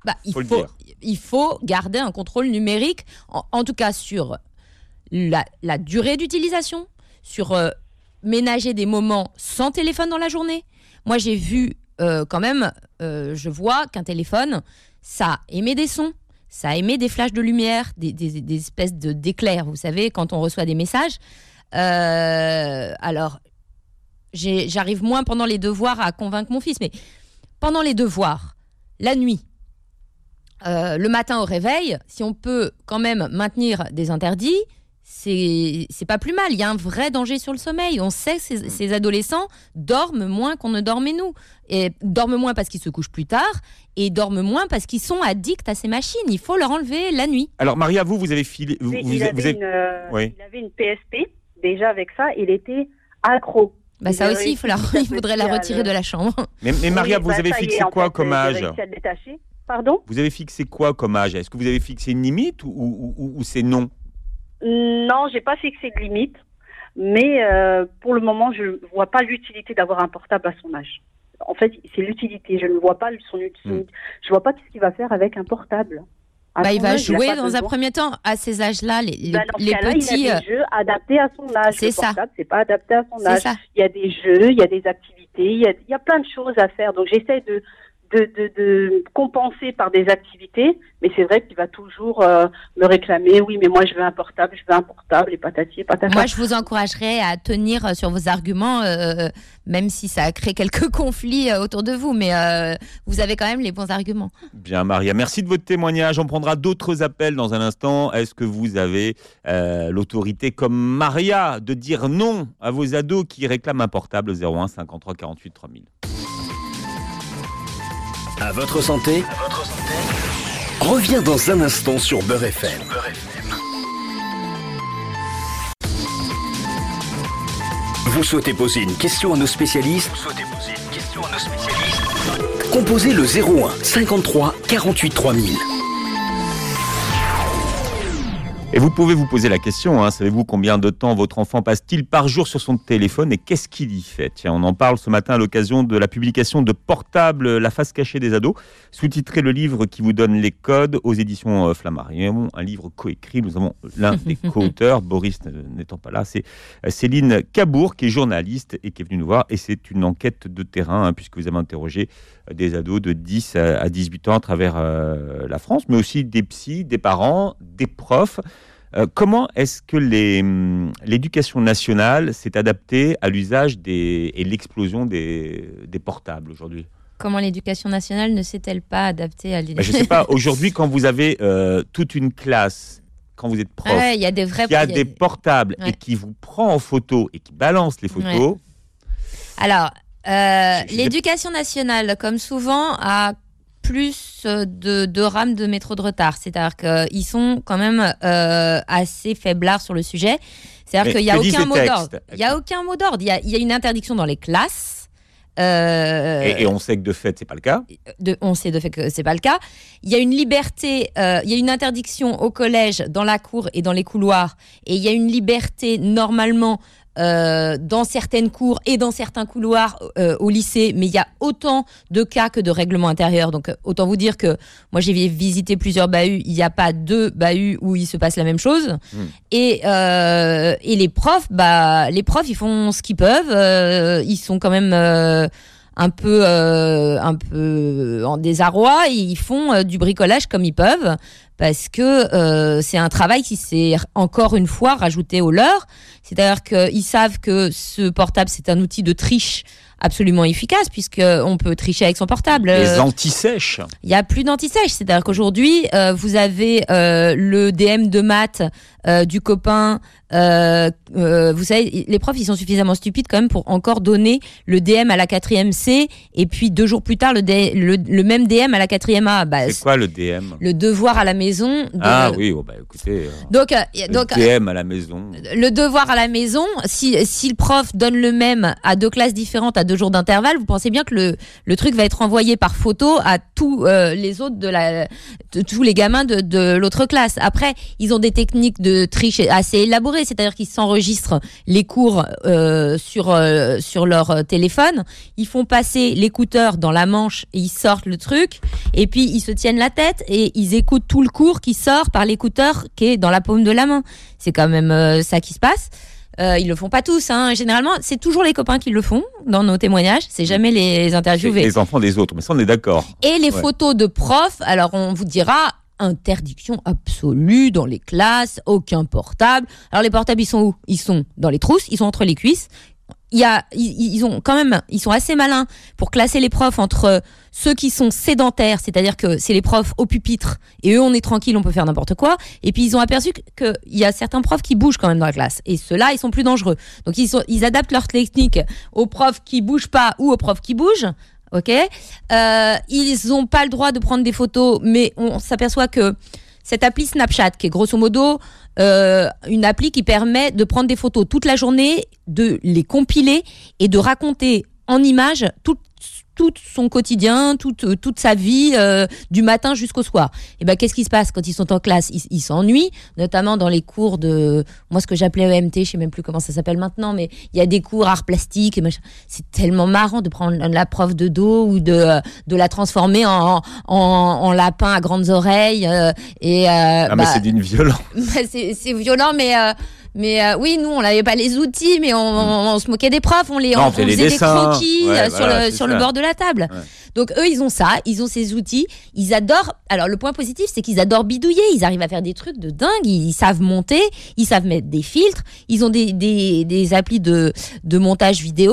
Il faut garder un contrôle numérique, en tout cas sur la durée d'utilisation, sur ménager des moments sans téléphone dans la journée. Moi, j'ai vu quand même, je vois qu'un téléphone, ça émet des sons, ça émet des flashs de lumière, des espèces d'éclairs, vous savez, quand on reçoit des messages. Alors, j'arrive moins pendant les devoirs à convaincre mon fils, mais pendant les devoirs, la nuit, le matin au réveil, si on peut quand même maintenir des interdits, c'est pas plus mal. Il y a un vrai danger sur le sommeil. On sait que ces adolescents dorment moins qu'on ne dormait nous. Et dorment moins parce qu'ils se couchent plus tard et dorment moins parce qu'ils sont addicts à ces machines. Il faut leur enlever la nuit. Alors Maria, vous avez filé... Il avait une PSP. Déjà avec ça, il était accro. Ça aussi, il faudrait la retirer de la chambre. Mais Maria, vous avez fixé quoi comme âge ? Pardon ? Vous avez fixé quoi comme âge ? Est-ce que vous avez fixé une limite ou c'est non ? Non, j'ai pas fixé de limite, mais pour le moment, je ne vois pas l'utilité d'avoir un portable à son âge. En fait, c'est l'utilité. Je ne vois pas son utilité. Je vois pas ce qu'il va faire avec un portable. Il va jouer dans un premier temps à ces âges-là, les petits. Il y a des jeux adaptés à son âge. C'est ça. Portable, c'est pas adapté à son âge. Ça. Il y a des jeux, il y a des activités, il y a plein de choses à faire. Donc j'essaie de compenser par des activités, mais c'est vrai qu'il va toujours me réclamer, oui, mais moi je veux un portable, et patati et patata. Moi, je vous encouragerais à tenir sur vos arguments, même si ça crée quelques conflits autour de vous, mais vous avez quand même les bons arguments. Bien, Maria, merci de votre témoignage. On prendra d'autres appels dans un instant. Est-ce que vous avez l'autorité, comme Maria, de dire non à vos ados qui réclament un portable 01 53 48 3000? À votre santé, reviens dans un instant sur Beurre FM. Vous souhaitez poser une question à nos spécialistes? Composez le 01 53 48 3000. Et vous pouvez vous poser la question, savez-vous combien de temps votre enfant passe-t-il par jour sur son téléphone et qu'est-ce qu'il y fait ? Tiens, on en parle ce matin à l'occasion de la publication de Portable, la face cachée des ados, sous-titré le livre qui vous donne les codes aux éditions Flammarion, un livre coécrit. Nous avons l'un des co-auteurs, Boris n'étant pas là, c'est Céline Cabour qui est journaliste et qui est venue nous voir. Et c'est une enquête de terrain puisque vous avez interrogé des ados de 10 à 18 ans à travers la France, mais aussi des psys, des parents, des profs. Comment est-ce que l'éducation nationale s'est adaptée à l'usage et l'explosion des portables aujourd'hui ? Comment l'éducation nationale ne s'est-elle pas adaptée à l'éducation ? Je ne sais pas, aujourd'hui quand vous avez toute une classe, quand vous êtes prof, il y a des portables et qui vous prend en photo et qui balance les photos... Alors, l'éducation nationale, comme souvent, a plus de rames de métro de retard. C'est-à-dire qu'ils sont quand même assez faiblards sur le sujet. C'est-à-dire qu'il n'y a aucun mot d'ordre. Il n'y a aucun mot d'ordre. Il y a une interdiction dans les classes. Et on sait que de fait, c'est pas le cas. On sait de fait que c'est pas le cas. Il y a une liberté, il y a une interdiction au collège, dans la cour et dans les couloirs. Et il y a une liberté, normalement, dans certaines cours et dans certains couloirs au lycée, mais il y a autant de cas que de règlements intérieurs. Donc autant vous dire que moi j'ai visité plusieurs bahuts, il n'y a pas 2 bahuts où il se passe la même chose. Et les profs, ils font ce qu'ils peuvent. Ils sont quand même un peu en désarroi. Ils font du bricolage comme ils peuvent. Parce que c'est un travail qui s'est encore une fois rajouté au leur. C'est-à-dire qu'ils savent que ce portable, c'est un outil de triche absolument efficace, puisqu'on peut tricher avec son portable. Les anti-sèches. Il n'y a plus d'anti-sèches. C'est-à-dire qu'aujourd'hui, vous avez le DM de maths du copain. Vous savez, les profs, ils sont suffisamment stupides quand même pour encore donner le DM à la 4e C, et puis 2 jours plus tard, le même DM à la 4e A. C'est quoi le DM ? Le devoir à la maison. Ah oui, écoutez. Donc, DM à la maison. Le devoir à la maison, si le prof donne le même à 2 classes différentes à 2 jours d'intervalle, vous pensez bien que le truc va être envoyé par photo à tous les autres tous les gamins de l'autre classe. Après, ils ont des techniques de triche assez élaborées, c'est-à-dire qu'ils s'enregistrent les cours sur leur téléphone, ils font passer l'écouteur dans la manche et ils sortent le truc, et puis ils se tiennent la tête et ils écoutent tout le cours qui sort par l'écouteur qui est dans la paume de la main. C'est quand même ça qui se passe. Ils le font pas tous, généralement c'est toujours les copains qui le font dans nos témoignages, c'est jamais les interviewés. Les enfants des autres, mais ça on est d'accord. Et les photos de profs, alors on vous dira interdiction absolue dans les classes, aucun portable. Alors les portables ils sont où ? Ils sont dans les trousses, ils sont entre les cuisses. ils sont assez malins pour classer les profs entre ceux qui sont sédentaires, c'est-à-dire que c'est les profs au pupitre et eux on est tranquille, on peut faire n'importe quoi. Et puis ils ont aperçu qu'il y a certains profs qui bougent quand même dans la classe. Et ceux-là, ils sont plus dangereux. Donc ils adaptent leur technique aux profs qui bougent pas ou aux profs qui bougent. Ok. Ils n'ont pas le droit de prendre des photos, mais on s'aperçoit que cette appli Snapchat, qui est grosso modo une appli qui permet de prendre des photos toute la journée, de les compiler et de raconter en images tout son quotidien, toute sa vie, du matin jusqu'au soir. Et ben, qu'est-ce qui se passe quand ils sont en classe ? Ils s'ennuient, notamment dans les cours de, moi, ce que j'appelais EMT, je sais même plus comment ça s'appelle maintenant, mais il y a des cours arts plastiques et machin. C'est tellement marrant de prendre la prof de dos ou de la transformer en lapin à grandes oreilles. Mais c'est d'une violence. C'est violent, mais oui, nous, on n'avait pas les outils, mais on se moquait des profs, on faisait des croquis sur le bord de la table. Ouais. Donc eux, ils ont ça, ils ont ces outils, ils adorent. Alors le point positif, c'est qu'ils adorent bidouiller, ils arrivent à faire des trucs de dingue, ils savent monter, ils savent mettre des filtres, ils ont des applis de montage vidéo.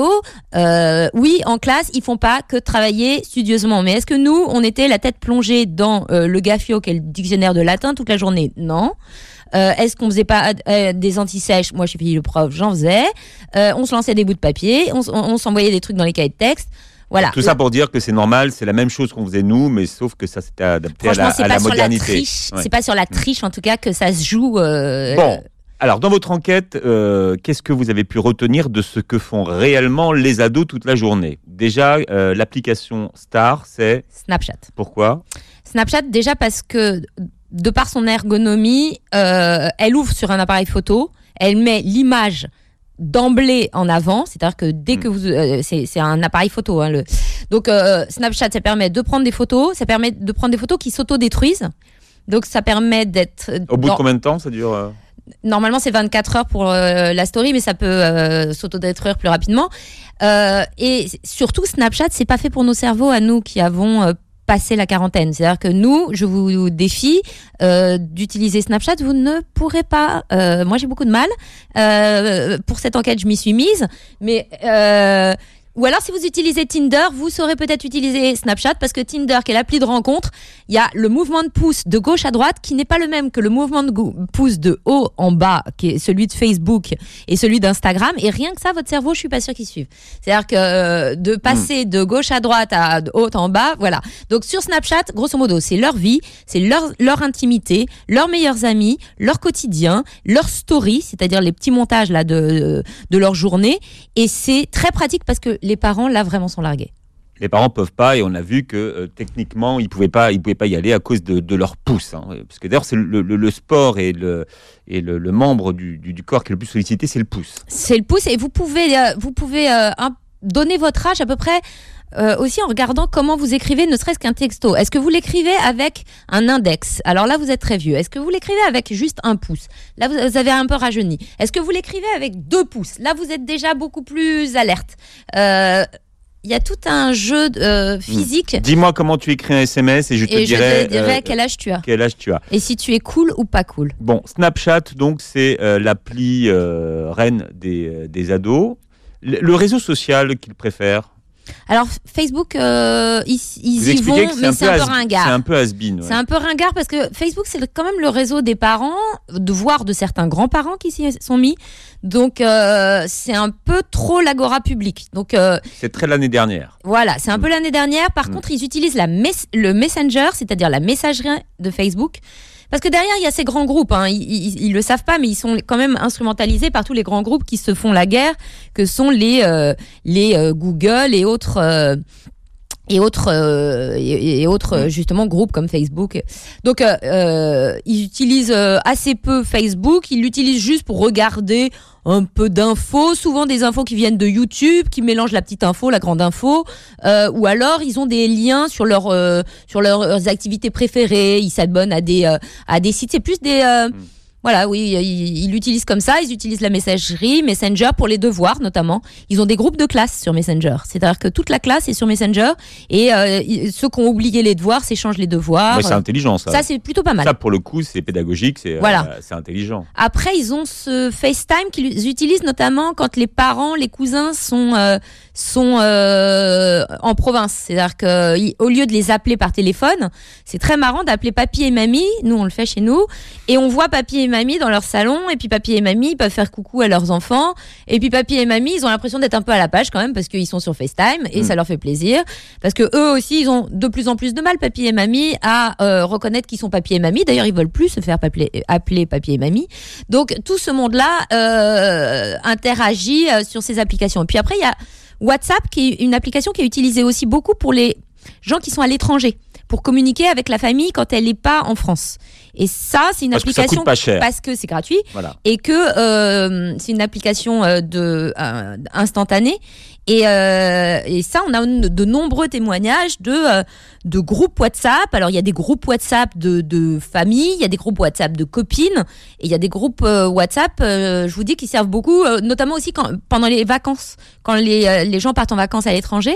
Oui, en classe, ils font pas que travailler studieusement. Mais est-ce que nous, on était la tête plongée dans le Gaffio, qui est le dictionnaire de latin, toute la journée ? Non. Est-ce qu'on faisait pas des anti-sèches ? Moi, je suis fille de prof, j'en faisais. On se lançait des bouts de papier, on s'envoyait des trucs dans les cahiers de texte. Voilà. Tout ça pour dire que c'est normal, c'est la même chose qu'on faisait nous, mais sauf que ça s'était adapté à la modernité. C'est pas sur la triche, en tout cas, que ça se joue. Bon. Alors, dans votre enquête, qu'est-ce que vous avez pu retenir de ce que font réellement les ados toute la journée ? Déjà, l'application Star, c'est Snapchat. Pourquoi ? Snapchat, déjà parce que de par son ergonomie, elle ouvre sur un appareil photo, elle met l'image d'emblée en avant, c'est-à-dire que dès que vous... c'est un appareil photo. Hein, Donc, Snapchat, ça permet de prendre des photos, ça permet de prendre des photos qui s'autodétruisent. Donc, ça permet d'être... Au bout de combien de temps ça dure Normalement, c'est 24 heures pour la story, mais ça peut s'autodétruire plus rapidement. Et surtout, Snapchat, c'est pas fait pour nos cerveaux, à nous qui avons... passer la quarantaine. C'est-à-dire que nous, je vous défie d'utiliser Snapchat, vous ne pourrez pas. Moi, j'ai beaucoup de mal. Pour cette enquête, je m'y suis mise. Mais ou alors, si vous utilisez Tinder, vous saurez peut-être utiliser Snapchat parce que Tinder, qui est l'appli de rencontre, il y a le mouvement de pouce de gauche à droite qui n'est pas le même que le mouvement de pouce de haut en bas, qui est celui de Facebook et celui d'Instagram. Et rien que ça, votre cerveau, je suis pas sûre qu'il suive. C'est-à-dire que de passer de gauche à droite à de haut en bas, voilà. Donc sur Snapchat, grosso modo, c'est leur vie, c'est leur intimité, leurs meilleurs amis, leur quotidien, leur story, c'est-à-dire les petits montages là de leur journée. Et c'est très pratique parce que les parents, là, vraiment sont largués. Les parents peuvent pas, et on a vu que techniquement, ils pouvaient pas y aller à cause de leur pouce. Hein. Parce que d'ailleurs, c'est le sport et le membre du corps qui est le plus sollicité, c'est le pouce. C'est le pouce, et vous pouvez donner votre âge à peu près aussi en regardant comment vous écrivez, ne serait-ce qu'un texto. Est-ce que vous l'écrivez avec un index ? Alors là, vous êtes très vieux. Est-ce que vous l'écrivez avec juste un pouce ? Là, vous avez un peu rajeuni. Est-ce que vous l'écrivez avec 2 pouces ? Là, vous êtes déjà beaucoup plus alerte. Il y a tout un jeu physique. Dis-moi comment tu écris un SMS et je te dirai quel âge tu as. Quel âge tu as. Et si tu es cool ou pas cool. Bon, Snapchat, donc, c'est l'appli reine des ados. Le réseau social qu'ils préfèrent ? Alors Facebook, ils y vont, mais c'est un peu ringard. C'est un peu has-been. Ouais. C'est un peu ringard parce que Facebook, c'est quand même le réseau des parents, voire de certains grands-parents qui s'y sont mis. Donc c'est un peu trop l'agora publique. Donc c'est très l'année dernière. Voilà, c'est un peu l'année dernière. Par contre, ils utilisent le Messenger, c'est-à-dire la messagerie de Facebook. Parce que derrière, il y a ces grands groupes, hein. Ils le savent pas, mais ils sont quand même instrumentalisés par tous les grands groupes qui se font la guerre, que sont les Google et autres justement groupes comme Facebook. Donc ils utilisent assez peu Facebook, ils l'utilisent juste pour regarder un peu d'infos, souvent des infos qui viennent de YouTube, qui mélangent la petite info, la grande info, ou alors ils ont des liens sur leurs activités préférées, ils s'abonnent à des sites, c'est plus Voilà, oui, ils l'utilisent comme ça. Ils utilisent la messagerie, Messenger pour les devoirs notamment. Ils ont des groupes de classe sur Messenger. C'est-à-dire que toute la classe est sur Messenger et ceux qui ont oublié les devoirs s'échangent les devoirs. Ouais, c'est intelligent ça. Ça, c'est plutôt pas mal. Ça, pour le coup, c'est pédagogique, c'est intelligent. Après, ils ont ce FaceTime qu'ils utilisent notamment quand les parents, les cousins sont en province. C'est-à-dire qu'au lieu de les appeler par téléphone, c'est très marrant d'appeler papy et mamie. Nous, on le fait chez nous. Et on voit papy et mamie dans leur salon. Et puis papy et mamie, ils peuvent faire coucou à leurs enfants. Et puis papy et mamie, ils ont l'impression d'être un peu à la page quand même parce qu'ils sont sur FaceTime et ça leur fait plaisir. Parce que eux aussi, ils ont de plus en plus de mal, papy et mamie, à reconnaître qu'ils sont papy et mamie. D'ailleurs, ils veulent plus se faire appeler papy et mamie. Donc, tout ce monde-là interagit sur ces applications. Et puis après, il y a WhatsApp, qui est une application qui est utilisée aussi beaucoup pour les gens qui sont à l'étranger, pour communiquer avec la famille quand elle n'est pas en France. Et ça, c'est une application que ça coûte pas cher. Parce que c'est gratuit, voilà. Et que c'est une application instantanée. Et ça, on a de nombreux témoignages de groupes WhatsApp. Alors, il y a des groupes WhatsApp de famille, il y a des groupes WhatsApp de copines, et il y a des groupes WhatsApp, je vous dis, qui servent beaucoup, notamment aussi pendant les vacances, quand les gens partent en vacances à l'étranger.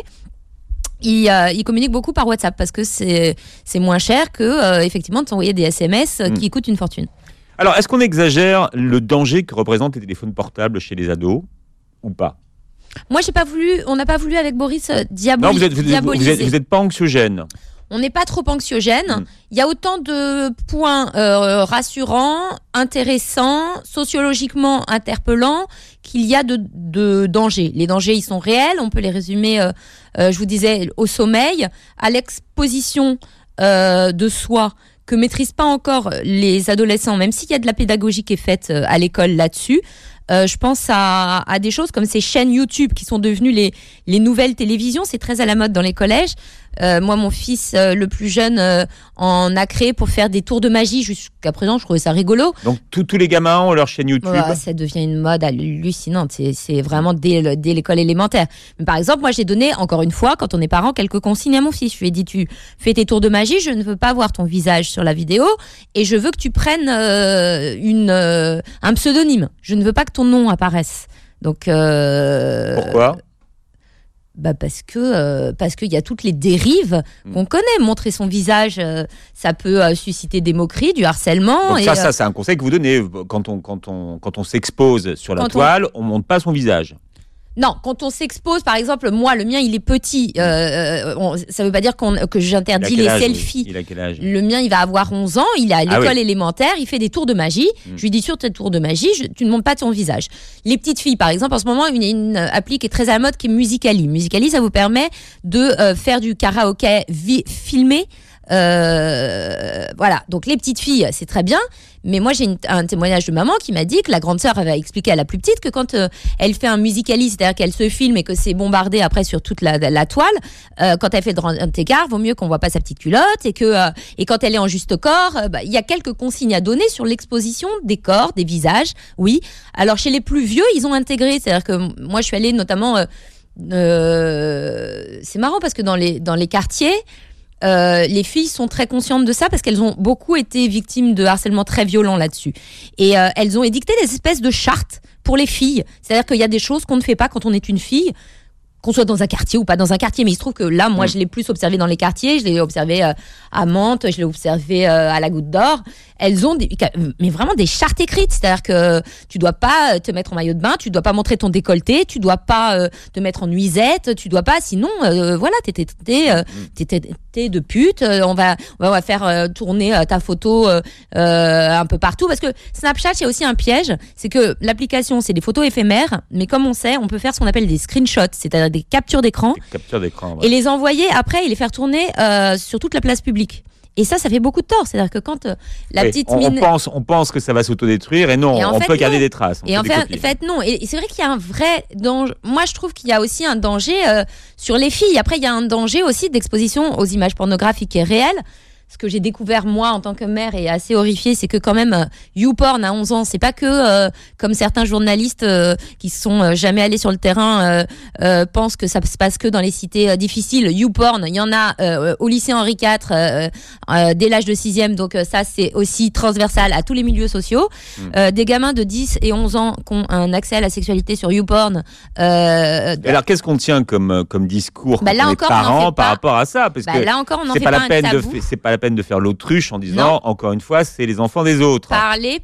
Ils communiquent beaucoup par WhatsApp parce que c'est moins cher que effectivement de s'envoyer des SMS qui coûtent une fortune. Alors, est-ce qu'on exagère le danger que représentent les téléphones portables chez les ados ou pas ? Moi, on n'a pas voulu avec Boris diaboliser. Non, vous êtes pas anxiogène. On n'est pas trop anxiogène. Il y a autant de points rassurants, intéressants, sociologiquement interpellants qu'il y a de dangers. Les dangers, ils sont réels. On peut les résumer, je vous disais, au sommeil, à l'exposition de soi que maîtrisent pas encore les adolescents, même s'il y a de la pédagogie qui est faite à l'école là-dessus. Je pense à des choses comme ces chaînes YouTube qui sont devenues les nouvelles télévisions. C'est très à la mode dans les collèges. Moi, mon fils le plus jeune en a créé pour faire des tours de magie. Jusqu'à présent, je trouvais ça rigolo. Donc, tous les gamins ont leur chaîne YouTube. Ça devient une mode hallucinante. C'est vraiment dès l'école élémentaire. Mais par exemple, moi, j'ai donné, encore une fois, quand on est parent, quelques consignes à mon fils. Je lui ai dit, tu fais tes tours de magie, je ne veux pas voir ton visage sur la vidéo et je veux que tu prennes un pseudonyme. Je ne veux pas que ton nom apparaisse. Donc, pourquoi ? Parce qu'il y a toutes les dérives qu'on connaît. Montrer son visage, ça peut susciter des moqueries, du harcèlement. Donc ça, c'est un conseil que vous donnez quand on s'expose sur la toile, on montre pas son visage. Non, quand on s'expose, par exemple, moi, le mien, il est petit. Ça veut pas dire que j'interdis les selfies. Il a quel âge ? Le mien, il va avoir 11 ans. Il est à l'école élémentaire. Il fait des tours de magie. Je lui dis, sur tes tours de magie, tu ne montres pas ton visage. Les petites filles, par exemple, en ce moment, il y a une appli qui est très à la mode, qui est Musical.ly. Musical.ly, ça vous permet de faire du karaoké filmé. Voilà. Donc, les petites filles, c'est très bien. Mais moi, j'ai un témoignage de maman qui m'a dit que la grande sœur avait expliqué à la plus petite que quand elle fait un Musical.ly, c'est-à-dire qu'elle se filme et que c'est bombardé après sur toute la toile, quand elle fait un écart, vaut mieux qu'on voit pas sa petite culotte et quand elle est en juste corps, il y a quelques consignes à donner sur l'exposition des corps, des visages. Oui. Alors, chez les plus vieux, ils ont intégré, c'est-à-dire que moi, je suis allée notamment, c'est marrant parce que dans les quartiers, les filles sont très conscientes de ça parce qu'elles ont beaucoup été victimes de harcèlement très violent là-dessus. Et elles ont édicté des espèces de chartes pour les filles. C'est-à-dire qu'il y a des choses qu'on ne fait pas quand on est une fille, qu'on soit dans un quartier ou pas dans un quartier. Mais il se trouve que là, moi, je l'ai plus observé dans les quartiers. Je l'ai observé à Mantes, je l'ai observé à la Goutte d'Or. Elles ont mais vraiment des chartes écrites. C'est-à-dire que tu dois pas te mettre en maillot de bain, tu dois pas montrer ton décolleté, tu dois pas te mettre en nuisette, tu dois pas, sinon, voilà, t'es de pute. On va faire tourner ta photo un peu partout. Parce que Snapchat, il y a aussi un piège. C'est que l'application, c'est des photos éphémères. Mais comme on sait, on peut faire ce qu'on appelle des screenshots. C'est-à-dire des captures d'écran. Ouais. Et les envoyer après et les faire tourner sur toute la place publique. Et ça fait beaucoup de tort. C'est-à-dire que quand la petite mine... On pense que ça va s'autodétruire et non, on peut garder des traces. Et en fait, non. Et c'est vrai qu'il y a un vrai danger. Moi, je trouve qu'il y a aussi un danger sur les filles. Après, il y a un danger aussi d'exposition aux images pornographiques qui est réel. ce que j'ai découvert moi en tant que mère et assez horrifiée, c'est que quand même YouPorn à 11 ans, c'est pas que comme certains journalistes qui sont jamais allés sur le terrain pensent que ça se passe que dans les cités difficiles. YouPorn, il y en a au lycée Henri IV dès l'âge de 6e, donc ça c'est aussi transversal à tous les milieux sociaux. Des gamins de 10 et 11 ans qui ont un accès à la sexualité sur YouPorn. Et alors qu'est-ce qu'on tient comme discours là les encore, parents par rapport à ça, parce que là encore on en c'est fait pas pas la un peine tabou. c'est pas la peine de faire l'autruche en disant Non. encore une fois c'est les enfants des autres. Parler.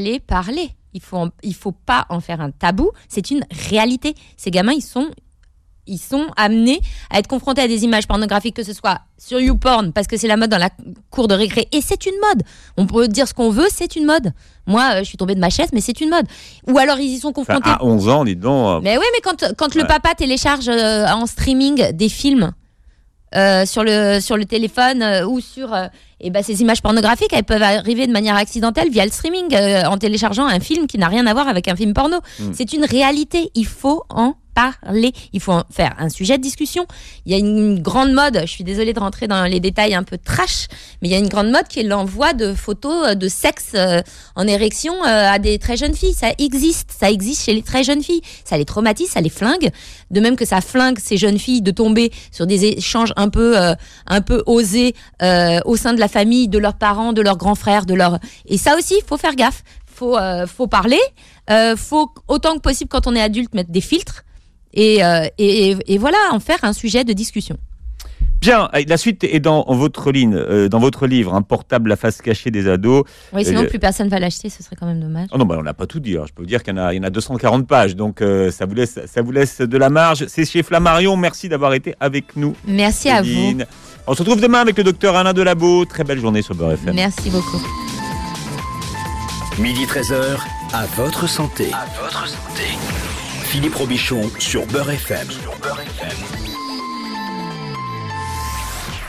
Il faut pas en faire un tabou. C'est une réalité. Ces gamins, ils sont amenés à être confrontés à des images pornographiques, que ce soit sur YouPorn, parce que c'est la mode dans la cour de récré. Et c'est une mode. On peut dire ce qu'on veut, c'est une mode. Moi, je suis tombée de ma chaise, mais c'est une mode. Ou alors, ils y sont confrontés. À 11 ans, dis donc. Mais oui, mais quand le papa télécharge en streaming des films sur le téléphone ou sur ces images pornographiques, elles peuvent arriver de manière accidentelle via le streaming en téléchargeant un film qui n'a rien à voir avec un film porno. C'est une réalité, il faut en parler, il faut en faire un sujet de discussion. Il y a une grande mode, je suis désolée de rentrer dans les détails un peu trash, mais il y a une grande mode qui est l'envoi de photos de sexe en érection à des très jeunes filles. Ça existe chez les très jeunes filles. Ça les traumatise, ça les flingue. De même que ça flingue ces jeunes filles de tomber sur des échanges un peu osés au sein de la famille, de leurs parents, de leurs grands frères, Et ça aussi, il faut faire gaffe. Faut parler. Faut autant que possible, quand on est adulte, mettre des filtres. Et voilà, en faire un sujet de discussion. Bien, la suite est dans votre livre, un portable, la face cachée des ados. Oui, sinon plus personne va l'acheter, ce serait quand même dommage. Oh non, on n'a pas tout dit. Je peux vous dire qu'il y en a 240 pages, donc ça vous laisse de la marge. C'est chez Flammarion. Merci d'avoir été avec nous. Merci Céline. à vous. On se retrouve demain avec le docteur Alain Delabo. Très belle journée sur Beurre FM. Merci beaucoup. Midi 13h, à votre santé. Philippe Robichon sur Beurre FM.